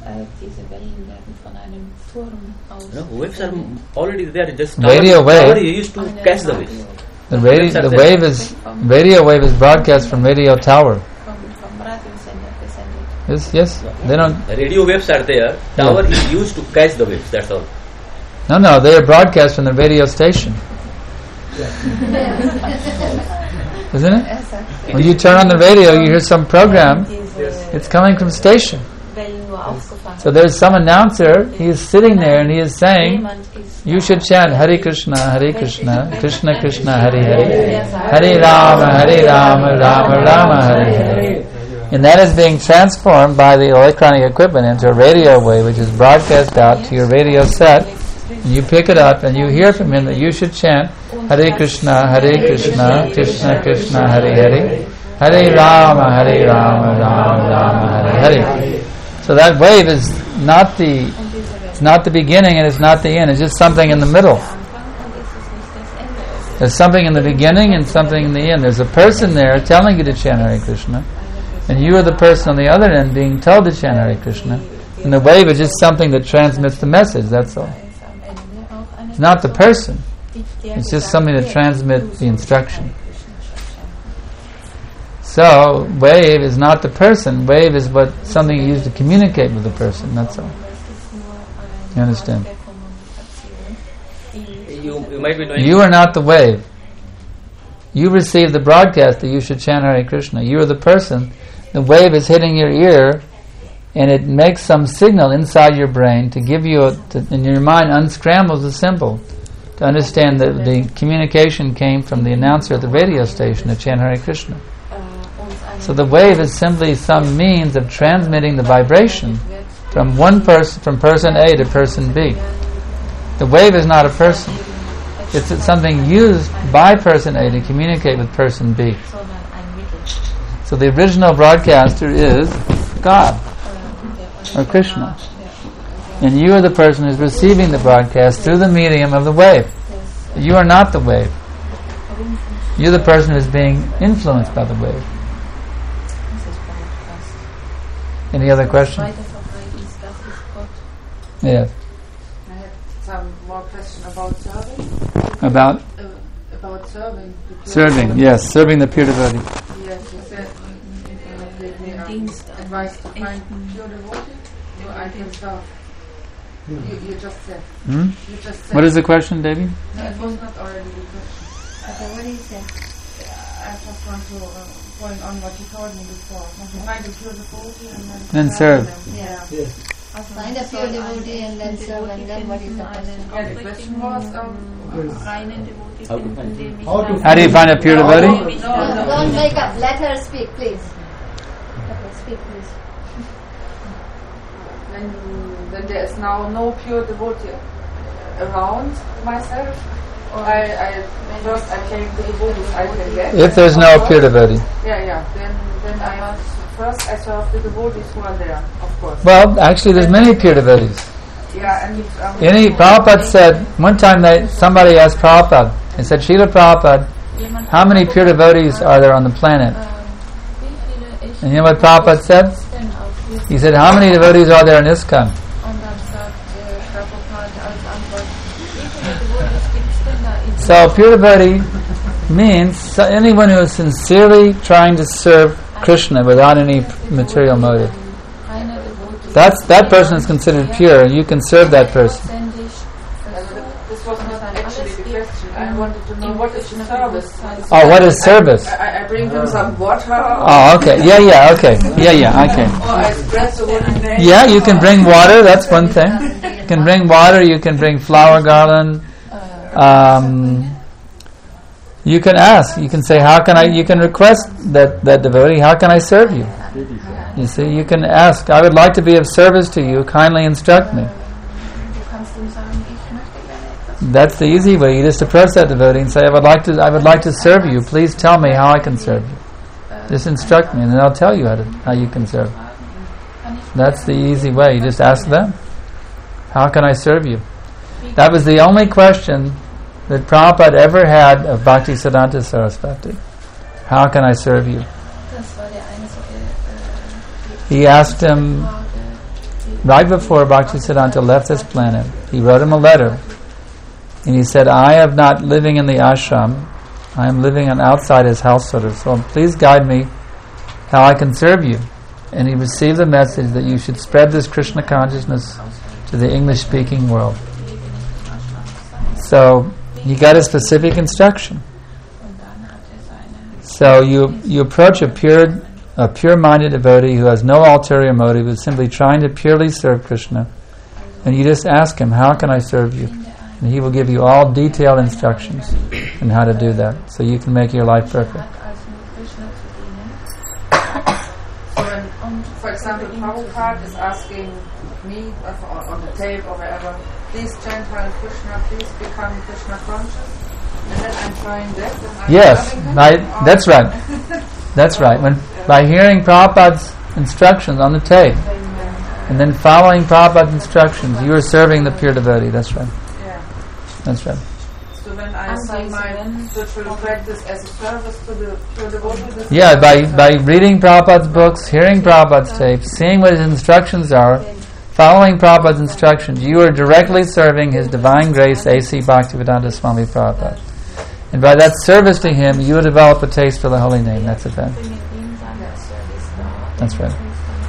No, waves are already there. Just radio wave. You used to catch the waves. The radio, the there. wave is radio wave is broadcast from radio tower. Yes, yes. They don't. The radio waves are there. Tower yeah. is used to catch the waves. That's all. No, no, they are broadcast from the radio station. Isn't it? When you turn on the radio, you hear some program. It's coming from station. So there's some announcer. He is sitting there and he is saying, "You should chant Hare Krishna, Hare Krishna, Krishna Krishna, Hare Hare, Hare Rama, Hare Rama, Rama Rama, Hare Hare." And that is being transformed by the electronic equipment into a radio wave, which is broadcast out to your radio set. And you pick it up and you hear from him that you should chant Hare Krishna, Hare Krishna, Krishna Krishna, Hare Hare, Hare Rama, Hare Rama, Rama Rama, Hare Hare. So that wave is not the it's not the beginning and it's not the end. It's just something in the middle. There's something in the beginning and something in the end. There's a person there telling you to chant Hare Krishna, and you are the person on the other end being told to chant Hare Krishna. And the wave is just something that transmits the message, that's all. It's not the person. It's just something to transmit the instruction. So, wave is not the person. Wave is what something you use to communicate with the person, that's all. You understand? You, you might be knowing. You are not the wave. You receive the broadcast that you should chant Hare Krishna. You are the person. The wave is hitting your ear and it makes some signal inside your brain to give you, a, to, and your mind unscrambles the symbol to understand that the communication came from the announcer at the radio station to chant Hare Krishna. So the wave is simply some means of transmitting the vibration from one person, from person A to person B. The wave is not a person. It's, it's something used by person A to communicate with person B. So the original broadcaster is God or Krishna. And you are the person who's receiving the broadcast through the medium of the wave. You are not the wave. You're the person who's being influenced by the wave. Any other questions? Yes. I have some more question about serving. About? Uh, about serving. Serving, yes. Serving the pure devotee. Yes, you said uh, give me um, advice to find pure devotee. So I can serve. You, you just said. Hmm? You just said. What is the question, Devi? No, it was not already the question. Okay, what is it? I just want to uh, going on what you told me before. To find a pure devotee and then, Then serve. them. Yeah. Yes. Find a pure devotee and then serve, and then what is the question? Yeah, the question was um, How to find it? How to How do you find a pure devotee? no, No, no, don't make up. Let her speak, please. Okay, speak, please. when, when there is now no pure devotee around myself, I, I first I take the devotees I can get. If there's no pure devotee. Yeah, yeah. Then then I must first I serve the devotees who are there, of course. Well, actually there's many pure devotees. Yeah, and um, Any, Prabhupada said, one time they, somebody asked Prabhupada, they said, Srila Prabhupada, how many pure devotees are there on the planet? And you know what Prabhupada said? He said, how many devotees are there in ISKCON? So pure devotee means so anyone who is sincerely trying to serve Krishna without any material motive. That's, that person is considered pure, and you can serve that person. this was not actually the question. I wanted to know what is the service. Oh, what is service? I, I bring them some water. Oh, okay. Yeah, yeah, okay. Yeah, yeah, okay. Or I spread the wooden name. Yeah, you can bring water, that's one thing. You can bring water, you can bring flower garland. Um, you can ask, you can say, how can I, you can request that, that devotee, how can I serve you? You see, you can ask, I would like to be of service to you, kindly instruct me. That's the easy way. You just approach that devotee and say, I would like to I would like to serve you. Please tell me how I can serve you. Just instruct me and then I'll tell you how to, how you can serve. That's the easy way. You just ask them, how can I serve you? That was the only question that Prabhupada ever had of Bhaktisiddhanta Saraswati. How can I serve you? He asked him right before Bhaktisiddhanta left this planet. He wrote him a letter. And he said, I am not living in the ashram. I am living on outside his house, sort of. So please guide me how I can serve you. And he received the message that you should spread this Krishna consciousness to the English-speaking world. So he got a specific instruction. So you you approach a pure a pure-minded devotee who has no ulterior motive, who is simply trying to purely serve Krishna, and you just ask him, how can I serve you? And he will give you all detailed instructions on how to do that, so you can make your life perfect. So when, for example, Prabhupada is asking me uh, on the tape or wherever, please chant Hare Krishna, please become Krishna conscious, and then I'm trying that. Then I'm Yes, serving him, by, or- that's right. That's right. When by hearing Prabhupada's instructions on the tape, and then following Prabhupada's instructions, you are serving the pure devotee. That's right. Yeah. That's right. So when I see my spiritual practice as a service to the pure devotee, this Yeah, is by, service. by reading Prabhupada's books, hearing Prabhupada's tapes, seeing what his instructions are, following Prabhupada's instructions, you are directly serving His Divine Grace A C Bhaktivedanta Swami Prabhupada. And by that service to him, you will develop a taste for the holy name. That's it then. That's right.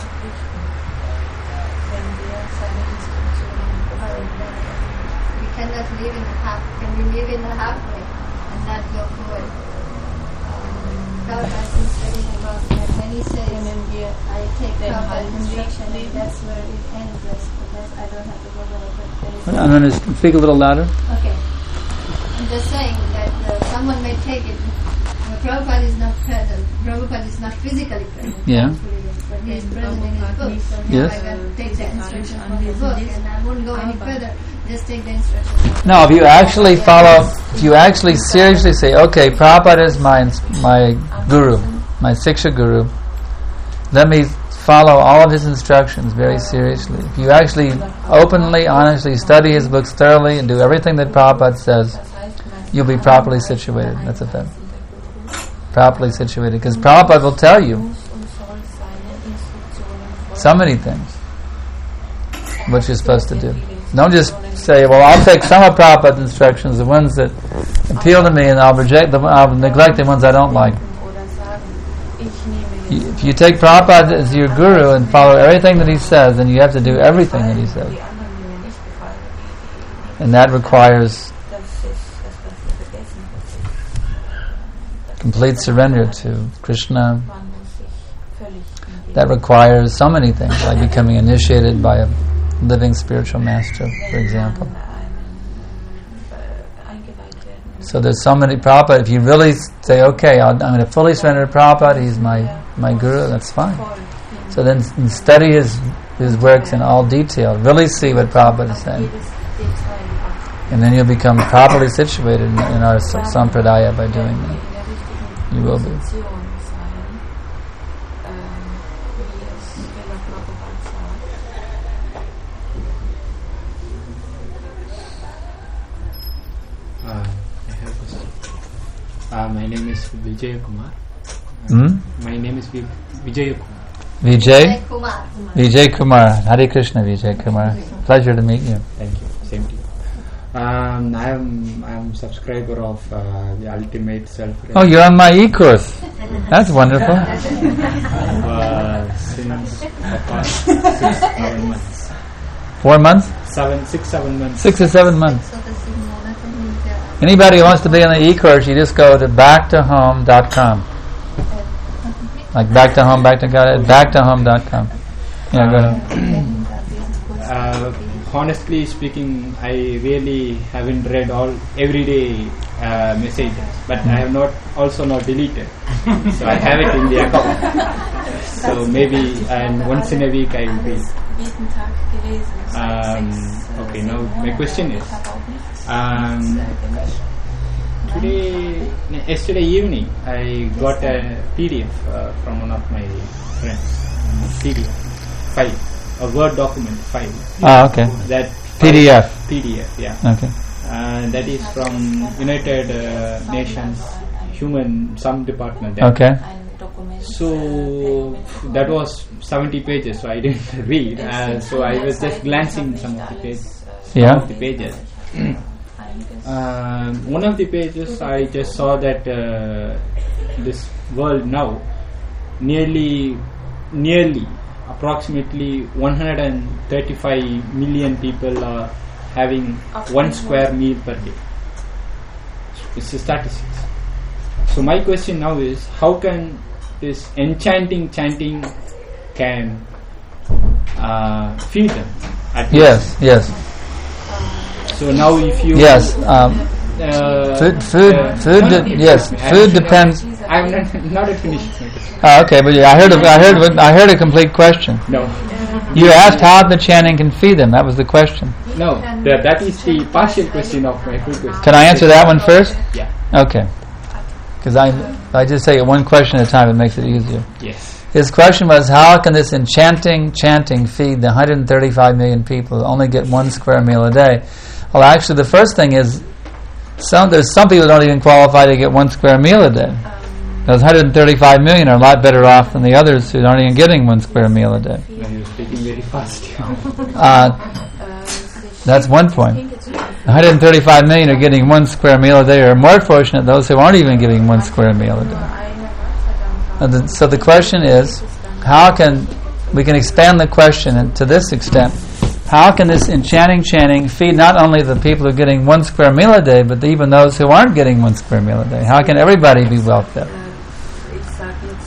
We cannot live in the half. Can we live in the halfway and not go forward? Um, Prabhupada is studying about that when he says, I take Prabhupada's instruction, and that's where it ends. Because I don't have to go there. But I'm going to speak a little louder. okay. I'm just saying that uh, someone may take it. Uh, Prabhupada is not present. Prabhupada is not physically present. Yeah. But he is present in his book. So Yes. I can take the instruction from the book, and I won't go any further. Just take the instruction. No, if you actually follow, if you actually seriously say, okay, Prabhupada is my my guru, my Siksha guru, let me follow all of his instructions very seriously. If you actually openly, honestly study his books thoroughly and do everything that Prabhupada says, you'll be properly situated. That's a fact. Properly situated. Because Prabhupada will tell you so many things what you're supposed to do. Don't just say, well, I'll take some of Prabhupada's instructions, the ones that appeal to me, and I'll reject them, I'll neglect the ones I don't like. If you take Prabhupada as your guru and follow everything that he says, then you have to do everything that he says. And that requires complete surrender to Krishna. That requires so many things, like becoming initiated by a living spiritual master, for example. So there's so many Prabhupada. If you really say, okay, I'll, I'm going to fully surrender to Prabhupada, he's my, my guru, that's fine. So then study his his works in all detail. Really see what Prabhupada is saying. And then you'll become properly situated in, in our sampradaya by doing that. You will be. Uh, my name is Vijay Kumar. Hmm? My name is v- Vijay Kumar. Vijay? Kumar. Vijay Kumar. Hare Krishna, Vijay Kumar. Pleasure to meet you. Thank you. Same to you. Um, I am I am subscriber of uh, the Ultimate Self. Oh, you're on my e-course. That's wonderful. uh, since the past six, seven months. Four months? Seven, six, seven months. Six or seven months. Anybody who wants to be on the e-course, you just go to back to home dot com. Like back to home, back to God, back to home dot com. Yeah, go ahead. Uh, honestly speaking, I really haven't read all everyday uh, messages, but I have not also not deleted. So I have it in the account. So maybe and once in a week I will read. Um, okay, now my question is. Um, today, yesterday evening, I got a P D F uh, from one of my friends. P D F file, a Word document file. Ah, okay. That P D F. P D F, yeah. Okay. Uh, that is from United uh, Nations Human some department. There. Okay. So that was seventy pages, so I didn't read. Uh, so I was just glancing some of the pages. Some Yeah. of the pages. Uh, one of the pages I just saw that uh, this world now nearly nearly approximately one hundred thirty-five million people are having one square meal per day. It's a statistics. So my question now is, how can this enchanting chanting can uh, feed them? At Yes, yes. So now, if you Yes, um, uh, food, food, uh, food. no, De- no, yes, I- food I- depends. I'm not not at finished my question. Ah, okay, but yeah, I heard, a, I heard, I heard a complete question. No, You asked how the chanting can feed them. That was the question. no, that that is the partial question of my full question. Can I answer that one first? Yeah. Okay. Because I, I just say one question at a time. It makes it easier. Yes. His question was, how can this enchanting chanting feed the one hundred thirty-five million people who only get one square meal a day? Well, actually, the first thing is, some there's some people who don't even qualify to get one square meal a day. Those one hundred thirty-five million are a lot better off than the others who aren't even getting one square meal a day. No, you're speaking very fast. Uh, that's one point. one hundred thirty-five million are getting one square meal a day, or more fortunate those who aren't even getting one square meal a day. And the, so the question is, how can we can expand the question to this extent? How can this enchanting chanting feed not only the people who are getting one square meal a day, but even those who aren't getting one square meal a day? How can everybody be well fed?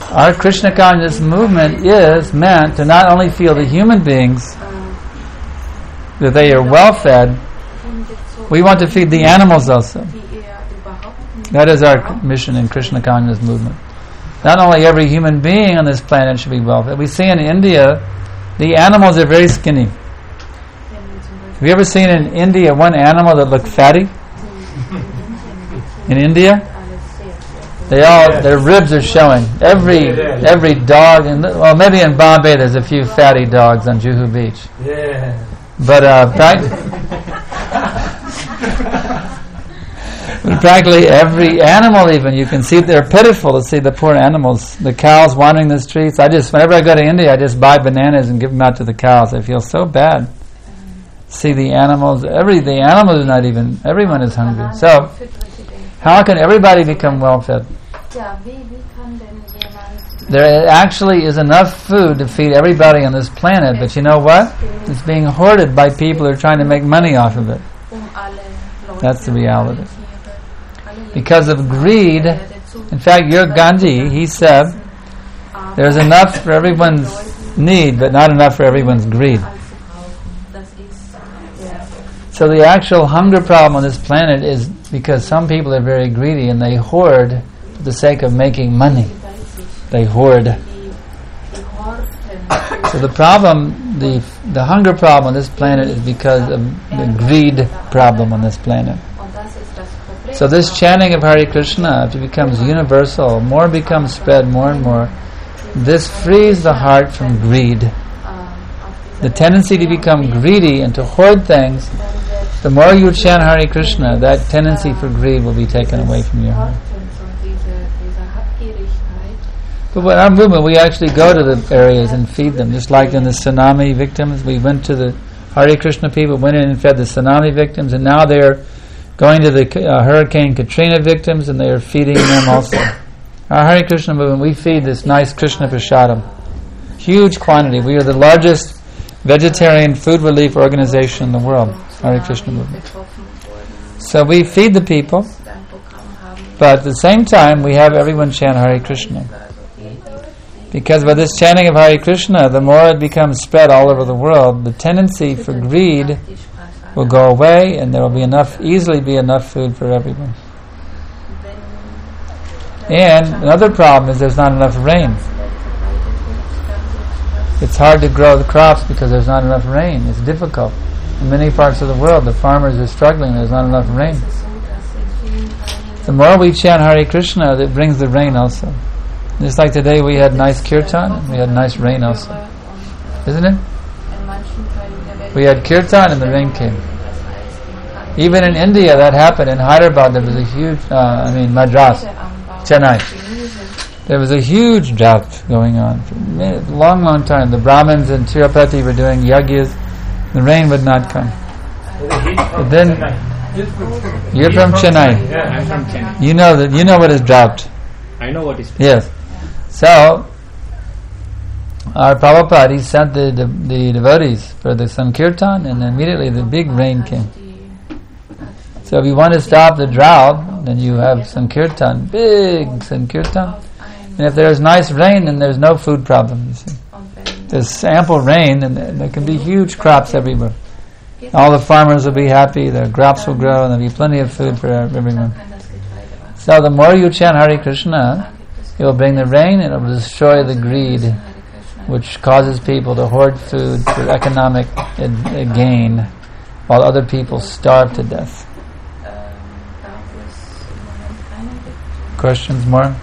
Our Krishna consciousness movement is meant to not only feel the human beings, that they are well fed, we want to feed the animals also. That is our mission in Krishna consciousness movement. Not only every human being on this planet should be well fed. We see in India, the animals are very skinny. Have you ever seen in India one animal that looked fatty? In India? They all, their ribs are showing. Every every dog, in the, well maybe in Bombay there's a few fatty dogs on Juhu Beach. Yeah. But uh, prac- but practically every animal, even you can see, they're pitiful to see the poor animals, the cows wandering the streets. I just, whenever I go to India, I just buy bananas and give them out to the cows. I feel so bad. See the animals, every the animals are not even, everyone is hungry. So, how can everybody become well fed? There actually is enough food to feed everybody on this planet, but you know what? It's being hoarded by people who are trying to make money off of it. That's the reality. Because of greed, in fact, your Gandhi, he said, there's enough for everyone's need, but not enough for everyone's greed. So the actual hunger problem on this planet is because some people are very greedy and they hoard for the sake of making money. They hoard. So the problem, the the hunger problem on this planet is because of the greed problem on this planet. So this chanting of Hare Krishna, if it becomes universal, more becomes spread more and more, this frees the heart from greed. The tendency to become greedy and to hoard things, the more you chant Hare Krishna, that tendency for greed will be taken away from your heart. But with our movement, we actually go to the areas and feed them. Just like in the tsunami victims, we went to the Hare Krishna people, went in and fed the tsunami victims, and now they're going to the uh, Hurricane Katrina victims, and they are feeding them also. Our Hare Krishna movement, we feed this nice Krishna Prasadam. Huge quantity. We are the largest vegetarian food relief organization in the world, Hare Krishna movement. So we feed the people, but at the same time, we have everyone chant Hare Krishna. Because by this chanting of Hare Krishna, the more it becomes spread all over the world, the tendency for greed will go away, and there will be enough, easily be enough food for everyone. And another problem is there's not enough rain. It's hard to grow the crops because there's not enough rain. It's difficult. In many parts of the world, the farmers are struggling. There's not enough rain. The more we chant Hare Krishna, it brings the rain also. Just like today we had nice kirtan, and we had nice rain also. Isn't it? We had kirtan and the rain came. Even in India that happened. In Hyderabad there was a huge, uh, I mean Madras, Chennai. There was a huge drought going on for a long, long time. The Brahmins in Tirupati were doing yagyas. The rain would not come. But then, you're from Chennai. Yeah, I'm from Chennai. You know that. You know what is drought. I know what is drought. Yes. So, our Prabhupada, he sent the, the, the devotees for the Sankirtan, and immediately the big rain came. So if you want to stop the drought, then you have Sankirtan, big Sankirtan. And if there's nice rain, then there's no food problem, you see. There's ample rain, and there can be huge crops everywhere. All the farmers will be happy, their crops will grow, and there'll be plenty of food for everyone. So the more you chant Hare Krishna, it will bring the rain, and it will destroy the greed, which causes people to hoard food for economic ed- gain, while other people starve to death. Questions more?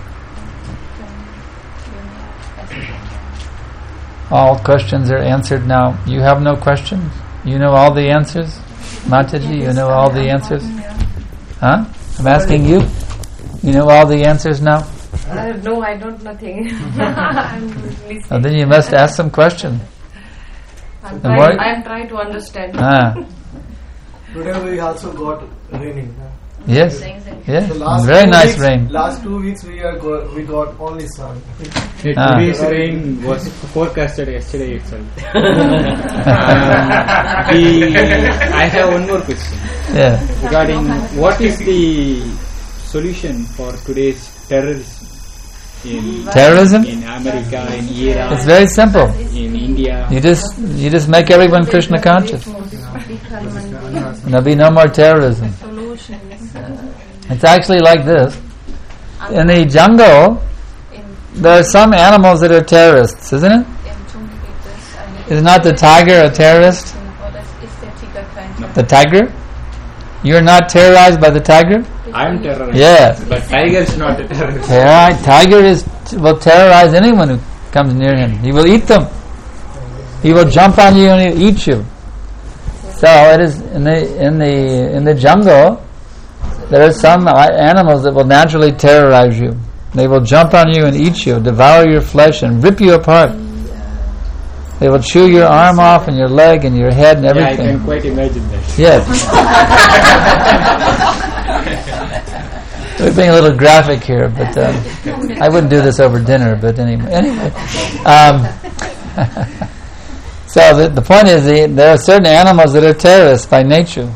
All questions are answered now. You have no questions? You know all the answers? Mataji, you know all the answers? Huh? I'm asking you. You know all the answers now? Uh, no, I don't nothing. I'm listening. Oh, then you must ask some questions. I'm The trying, more- I'm trying to understand. Ah, Today we also got raining. huh? yes, yes. The last Very two nice weeks, rain. Last two weeks we are go, we got only sun. Yeah, Ah. today's rain was forecasted yesterday itself. um, the, I have one more question Yeah. regarding what is the solution for today's terrorism. in Terrorism? in America, in Iran. It's very simple. In India. You just you just make everyone Krishna conscious. And there'll be no more terrorism. It's actually like this. In the jungle, there are some animals that are terrorists, isn't it? Is not the tiger a terrorist? The tiger? You're not terrorized by the tiger? I'm terrorized. Yes. But tiger is not a terrorist. Terror, tiger is will terrorize anyone who comes near him. He will eat them. He will jump on you and he'll eat you. So it is in the in the in the jungle. There are some animals that will naturally terrorize you. They will jump on you and eat you, devour your flesh and rip you apart. They will chew your arm off and your leg and your head and everything. Yeah, I can quite imagine that. Yes. We're being a little graphic here, but uh, I wouldn't do this over dinner. But anyway, anyway. Um, so the, the point is, the, there are certain animals that are terrorists by nature.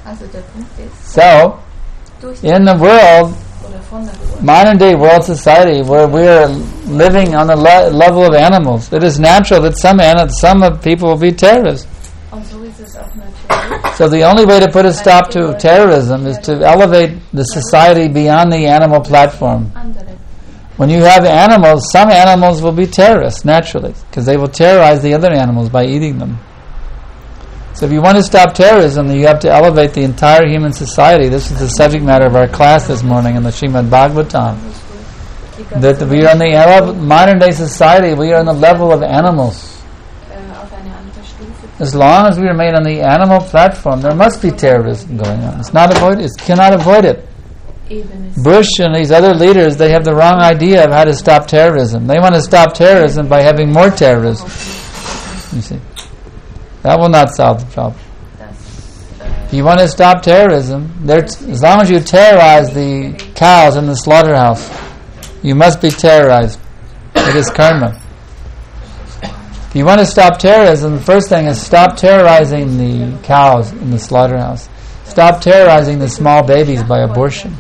So, in the world, modern day world society, where we are living on the le- level of animals, it is natural that some an- some of people will be terrorists. So the only way to put a stop to terrorism is to elevate the society beyond the animal platform. When you have animals, some animals will be terrorists naturally, because they will terrorize the other animals by eating them. So if you want to stop terrorism, then you have to elevate the entire human society. This is the subject matter of our class this morning in the Srimad Bhagavatam. That we are in the ele- modern day society, we are on the level of animals. As long as we remain on the animal platform, there must be terrorism going on. It's not avoided. It cannot avoid it. Bush and these other leaders, they have the wrong idea of how to stop terrorism. They want to stop terrorism by having more terrorism. You see, that will not solve the problem. If you want to stop terrorism, as long as you terrorize the cows in the slaughterhouse, you must be terrorized. It is karma. If you want to stop terrorism, the first thing is stop terrorizing the cows in the slaughterhouse. Stop terrorizing the small babies by abortion.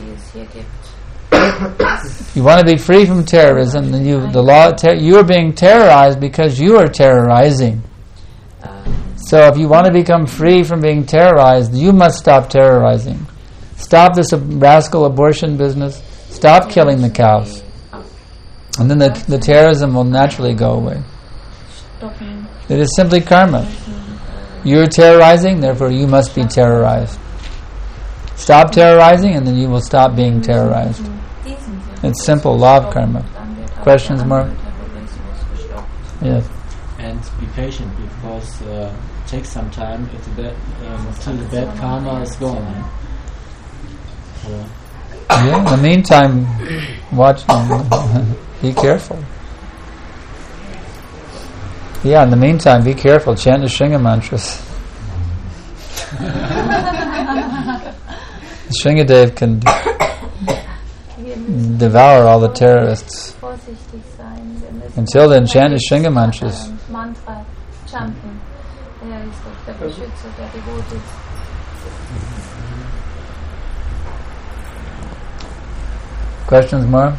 If you want to be free from terrorism, then you the law ter- you are being terrorized because you are terrorizing. So if you want to become free from being terrorized, you must stop terrorizing. Stop this rascal abortion business. Stop killing the cows. And then the, the terrorism will naturally go away. It is simply karma. You're terrorizing, therefore you must be terrorized. Stop terrorizing and then you will stop being terrorized. It's simple, law of karma. Questions, Mark? Yes. And be patient, because uh, it takes some time until the, um, until the bad karma is gone. Eh? So yeah, in the meantime, watch. Be careful. Yeah, in the meantime, be careful. Chant the Shringa mantras. Shringadev can d- devour all the terrorists. Until then, chant the Shringa mantras. Questions, more?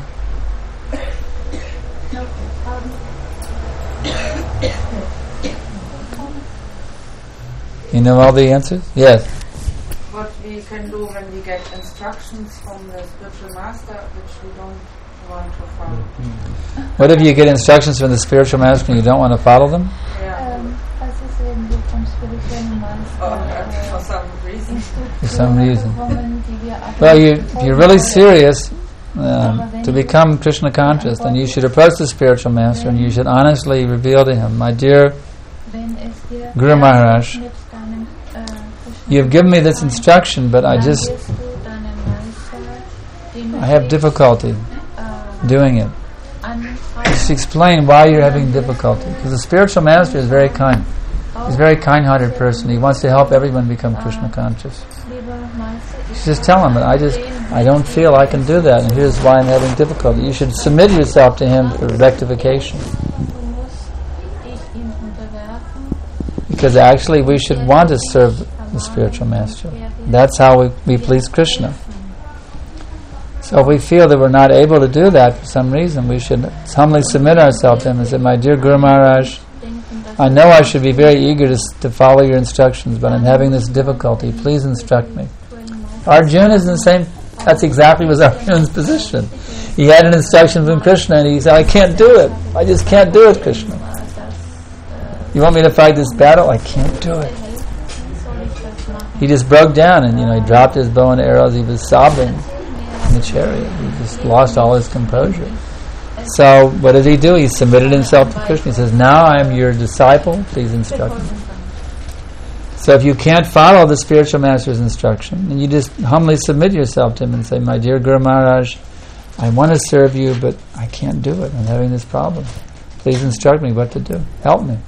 You know all the answers? Yes. What we can do when we get instructions from the spiritual master which we don't want to follow. What if you get instructions from the spiritual master and you don't want to follow them? Yeah. Um, was ist, wenn wir vom spirituellen Meister Oh, uh, for some reason. For some reason. bekommen, die wir Well, you, if you're really serious uh, to become Krishna conscious, then you should approach the spiritual master and you should honestly reveal to him, my dear wenn es dir Guru Maharaj, mit deinem, äh, you have given me this instruction, but I just, wirst du deinem Meister die I have difficulty äh, doing it. anfragen. Just explain why you're having difficulty. Because the spiritual master is very kind. He's a very kind-hearted person. He wants to help everyone become Krishna conscious. Lieber Meister, ich Just tell him, I just, I don't feel I can do that, and here's why I'm having difficulty. You should submit yourself to him for rectification. du musst dich ihm unterwerfen. Because actually we should want to serve the spiritual master. That's how we, we please Krishna. So if we feel that we're not able to do that for some reason, we should humbly submit ourselves to him and say, my dear Guru Maharaj, I know I should be very eager to, to follow your instructions, but I'm having this difficulty. Please instruct me. Arjuna is in the same, that's exactly was Arjuna's position. He had an instruction from Krishna and he said, I can't do it. I just can't do it, Krishna. You want me to fight this battle? I can't do it. He just broke down and, you know, he dropped his bow and arrows. He was sobbing in the chariot. He just lost all his composure. So what did he do? He submitted himself to Krishna. He says, now I am your disciple. Please instruct me. So if you can't follow the spiritual master's instruction, then you just humbly submit yourself to him and say, my dear Guru Maharaj, I want to serve you, but I can't do it. I'm having this problem. Please instruct me what to do. Help me.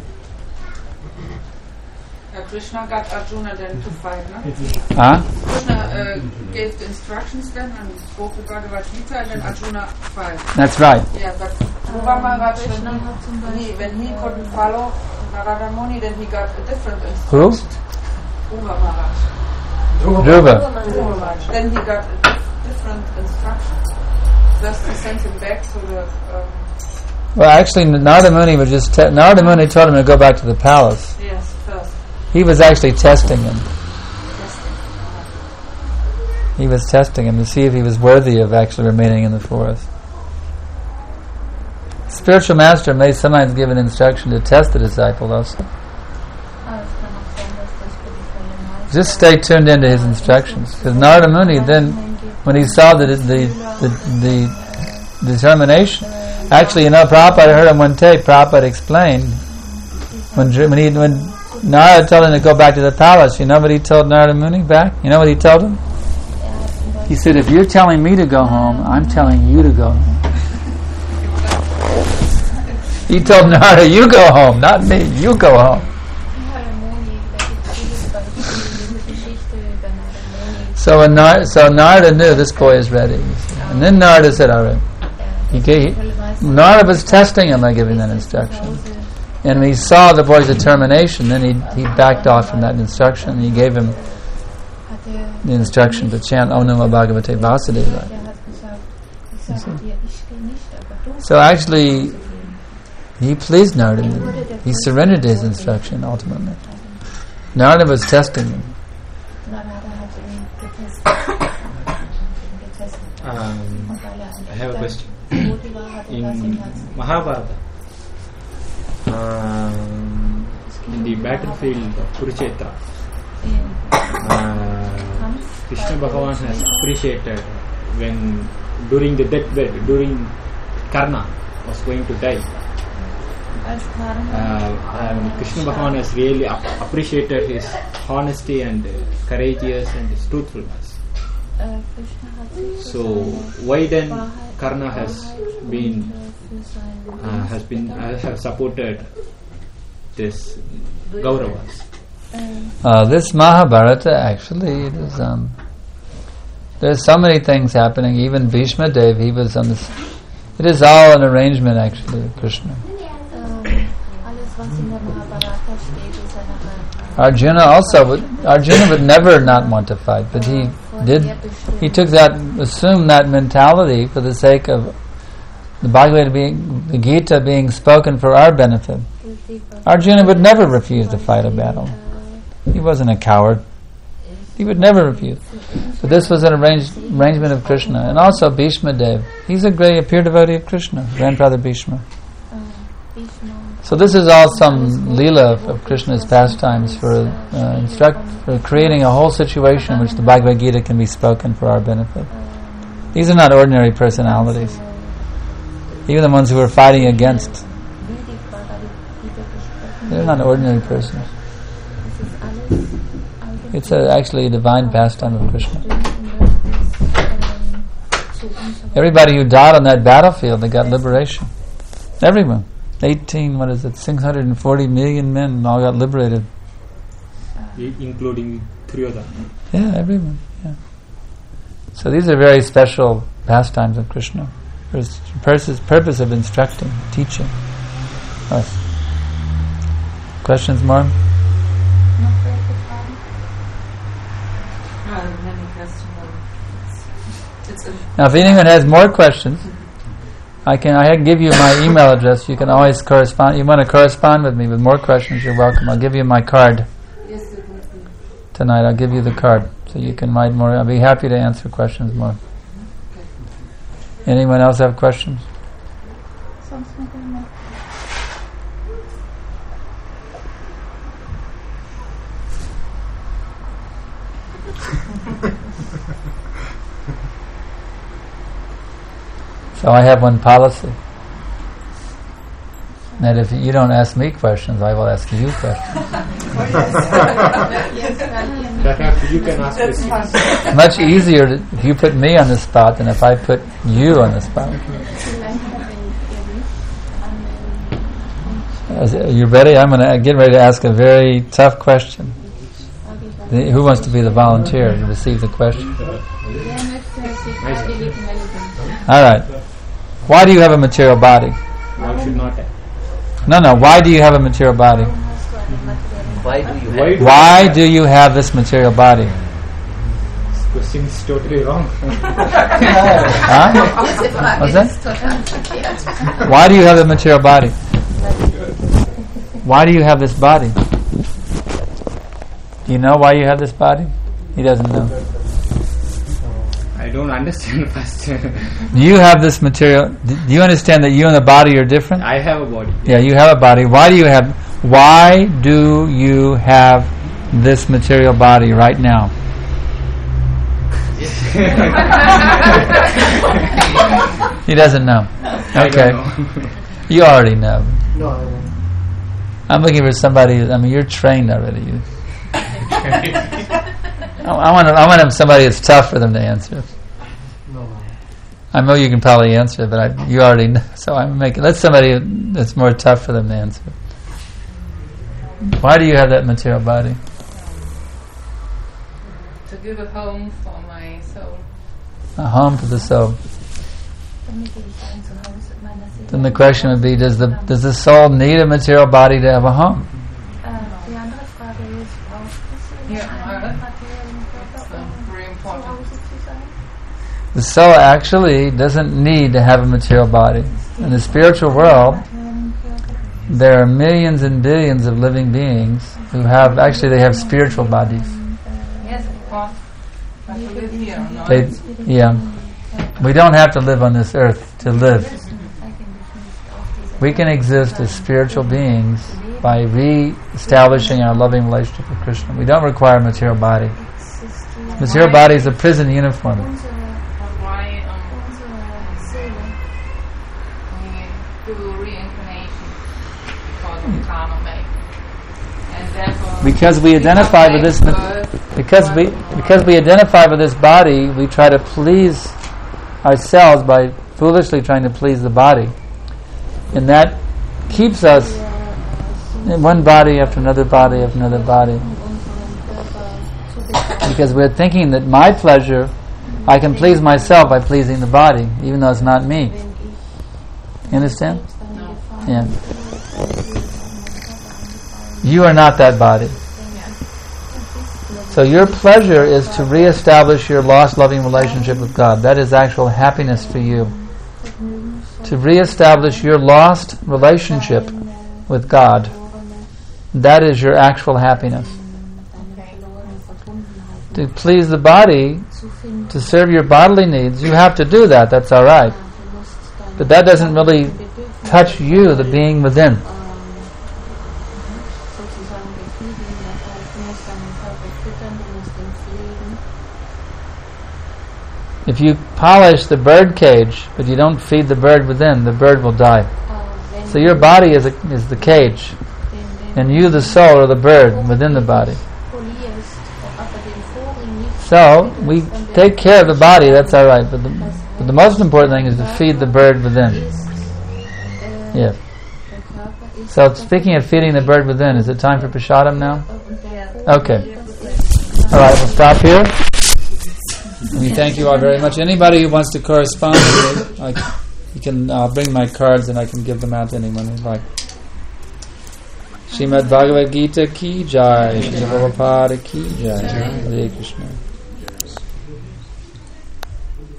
Krishna got Arjuna then to fight, no? Huh? Krishna uh, gave the instructions then and spoke the Bhagavad Gita and then Arjuna fight. That's right. Yeah, but Dhruva Maharaj, when he, when he couldn't follow Narada Muni, then he got a different instruction. Who? Dhruva Maharaj. Dhruva. Dhruva Maharaj. Then he got a dif- different instruction. First he sent him back to the... Um, well, actually, Narada Muni was just te- Narada Muni told him to go back to the palace. Yes, first. He was actually testing him. He was testing him to see if he was worthy of actually remaining in the forest. Spiritual master may sometimes give an instruction to test the disciple also. Just stay tuned into his instructions. Because Narada Muni then, when he saw the the, the, the determination, actually, you know, Prabhupada heard him one day, Prabhupada explained, when, when he when Narada told him to go back to the palace, you know what he told Narada Muni back? You know what he told him? He said, if you're telling me to go home, I'm telling you to go home. He told Narada, you go home, not me, you go home. So, when Nar- so Narada knew this boy is ready. And then Narada said, all right. He gave, Narada was testing him by giving that instruction. And when he saw the boy's determination, then he he backed off from that instruction and he gave him the instruction to chant Om Namo Bhagavate Vasudevaya. So actually, he pleased Narada. He surrendered to his instruction ultimately. Narada was testing him. Um, I have a question. In Mahabharata, um, in the battlefield of Kurukshetra, uh, Krishna Bhagavan has appreciated when during the deathbed, during Karna was going to die. Uh, um, Krishna Bhagavan has really ap- appreciated his honesty and uh, courageous and his truthfulness. So why then Karna has been uh, has been uh, have supported this Kauravas? Uh, this Mahabharata actually it is um, there's so many things happening. Even Bhishma Dev, he was on this. It is all an arrangement actually of Krishna. Arjuna also would Arjuna would never not want to fight, but he did he took that assumed that mentality for the sake of the Bhagavad being the Gita being spoken for our benefit. Arjuna would never refuse to fight a battle. He wasn't a coward. He would never refuse. But this was an arranged arrangement of Krishna. And also Bhishma Dev. He's a great a pure devotee of Krishna, grandfather Bhishma. So this is all some leela of, of Krishna's pastimes for uh, instruct for creating a whole situation in which the Bhagavad Gita can be spoken for our benefit. These are not ordinary personalities. Even the ones who are fighting against, they're not ordinary persons. It's a, actually a divine pastime of Krishna. Everybody who died on that battlefield, they got liberation. Everyone. eighteen, what is it, six hundred forty million men all got liberated. Including Duryodhana. Yeah, everyone. Yeah. So these are very special pastimes of Krishna. For his purpose, purpose of instructing, teaching us. Questions more? fits in. Now, if anyone has more questions, I can I can give you my email address. You can always correspond. You want to correspond with me with more questions, you're welcome. I'll give you my card Yes, it would be. tonight. I'll give you the card so you can write more. I'll be happy to answer questions more. Anyone else have questions? So I have one policy, that if you don't ask me questions, I will ask you questions. That after you can ask this. Much easier to, if you put me on the spot than if I put you on the spot. Are you ready? I'm going to get ready to ask a very tough question. Who wants to be the volunteer to receive the question? All right. Why do you have a material body? One should not have. No, no. Why do you have a material body? Why do you Why have do Why do you have this material body? This question is totally wrong. Huh? What's that? Why do you have the material body? Why do you have this body? Do you know why you have this body? He doesn't know. I don't understand first. Do you have this material? Do you understand that you and the body are different? I have a body. Yeah, you have a body. Why do you have? Why do you have this material body right now? He doesn't know. I Okay, don't know. you already know. No, I won't. I'm looking for somebody. I mean, you're trained already. You. I, I want. I want somebody that's tough for them to answer. No, no. I know you can probably answer, but I, you already know. So I'm making. Let's somebody that's more tough for them to answer. Why do you have that material body? To give a home for my soul. A home to the soul. Then the question would be: Does the does the soul need a material body to have a home? Yeah, that's very important. The soul actually doesn't need to have a material body. In the spiritual world, there are millions and billions of living beings who have, actually they have spiritual bodies. Yes, of course. But we live here, no? They, yeah. We don't have to live on this earth to live. We can exist as spiritual beings by re-establishing our loving relationship with Krishna. We don't require a material body. Material body is a prison uniform. Why um, we do reincarnation because of karma make, and therefore Because we identify with this, because we because we identify with this body, we try to please ourselves by foolishly trying to please the body, and that keeps us in one body after another body after another body. Because we're thinking that my pleasure, I can please myself by pleasing the body, even though it's not me. You understand? Yeah. You are not that body. So your pleasure is to re-establish your lost loving relationship with God. That is actual happiness for you. To re-establish your lost relationship with God. That is your actual happiness. To please the body, to serve your bodily needs, you have to do that. That's all right. But that doesn't really touch you, the being within. If you polish the bird cage, but you don't feed the bird within, the bird will die. So your body is a, is the cage, and you, the soul, are the bird within the body. So we take care of the body, that's all right, but the, but the most important thing is to feed the bird within. Yeah. So speaking of feeding the bird within, is it time for prasadam now? Okay. All right, we'll stop here. We thank you all very much. Anybody who wants to correspond with me, I, you can uh, bring my cards and I can give them out to anyone who'd like. Srimad Bhagavad Gita ki jai, Shri Prabhupada ki jai. Hare Krishna.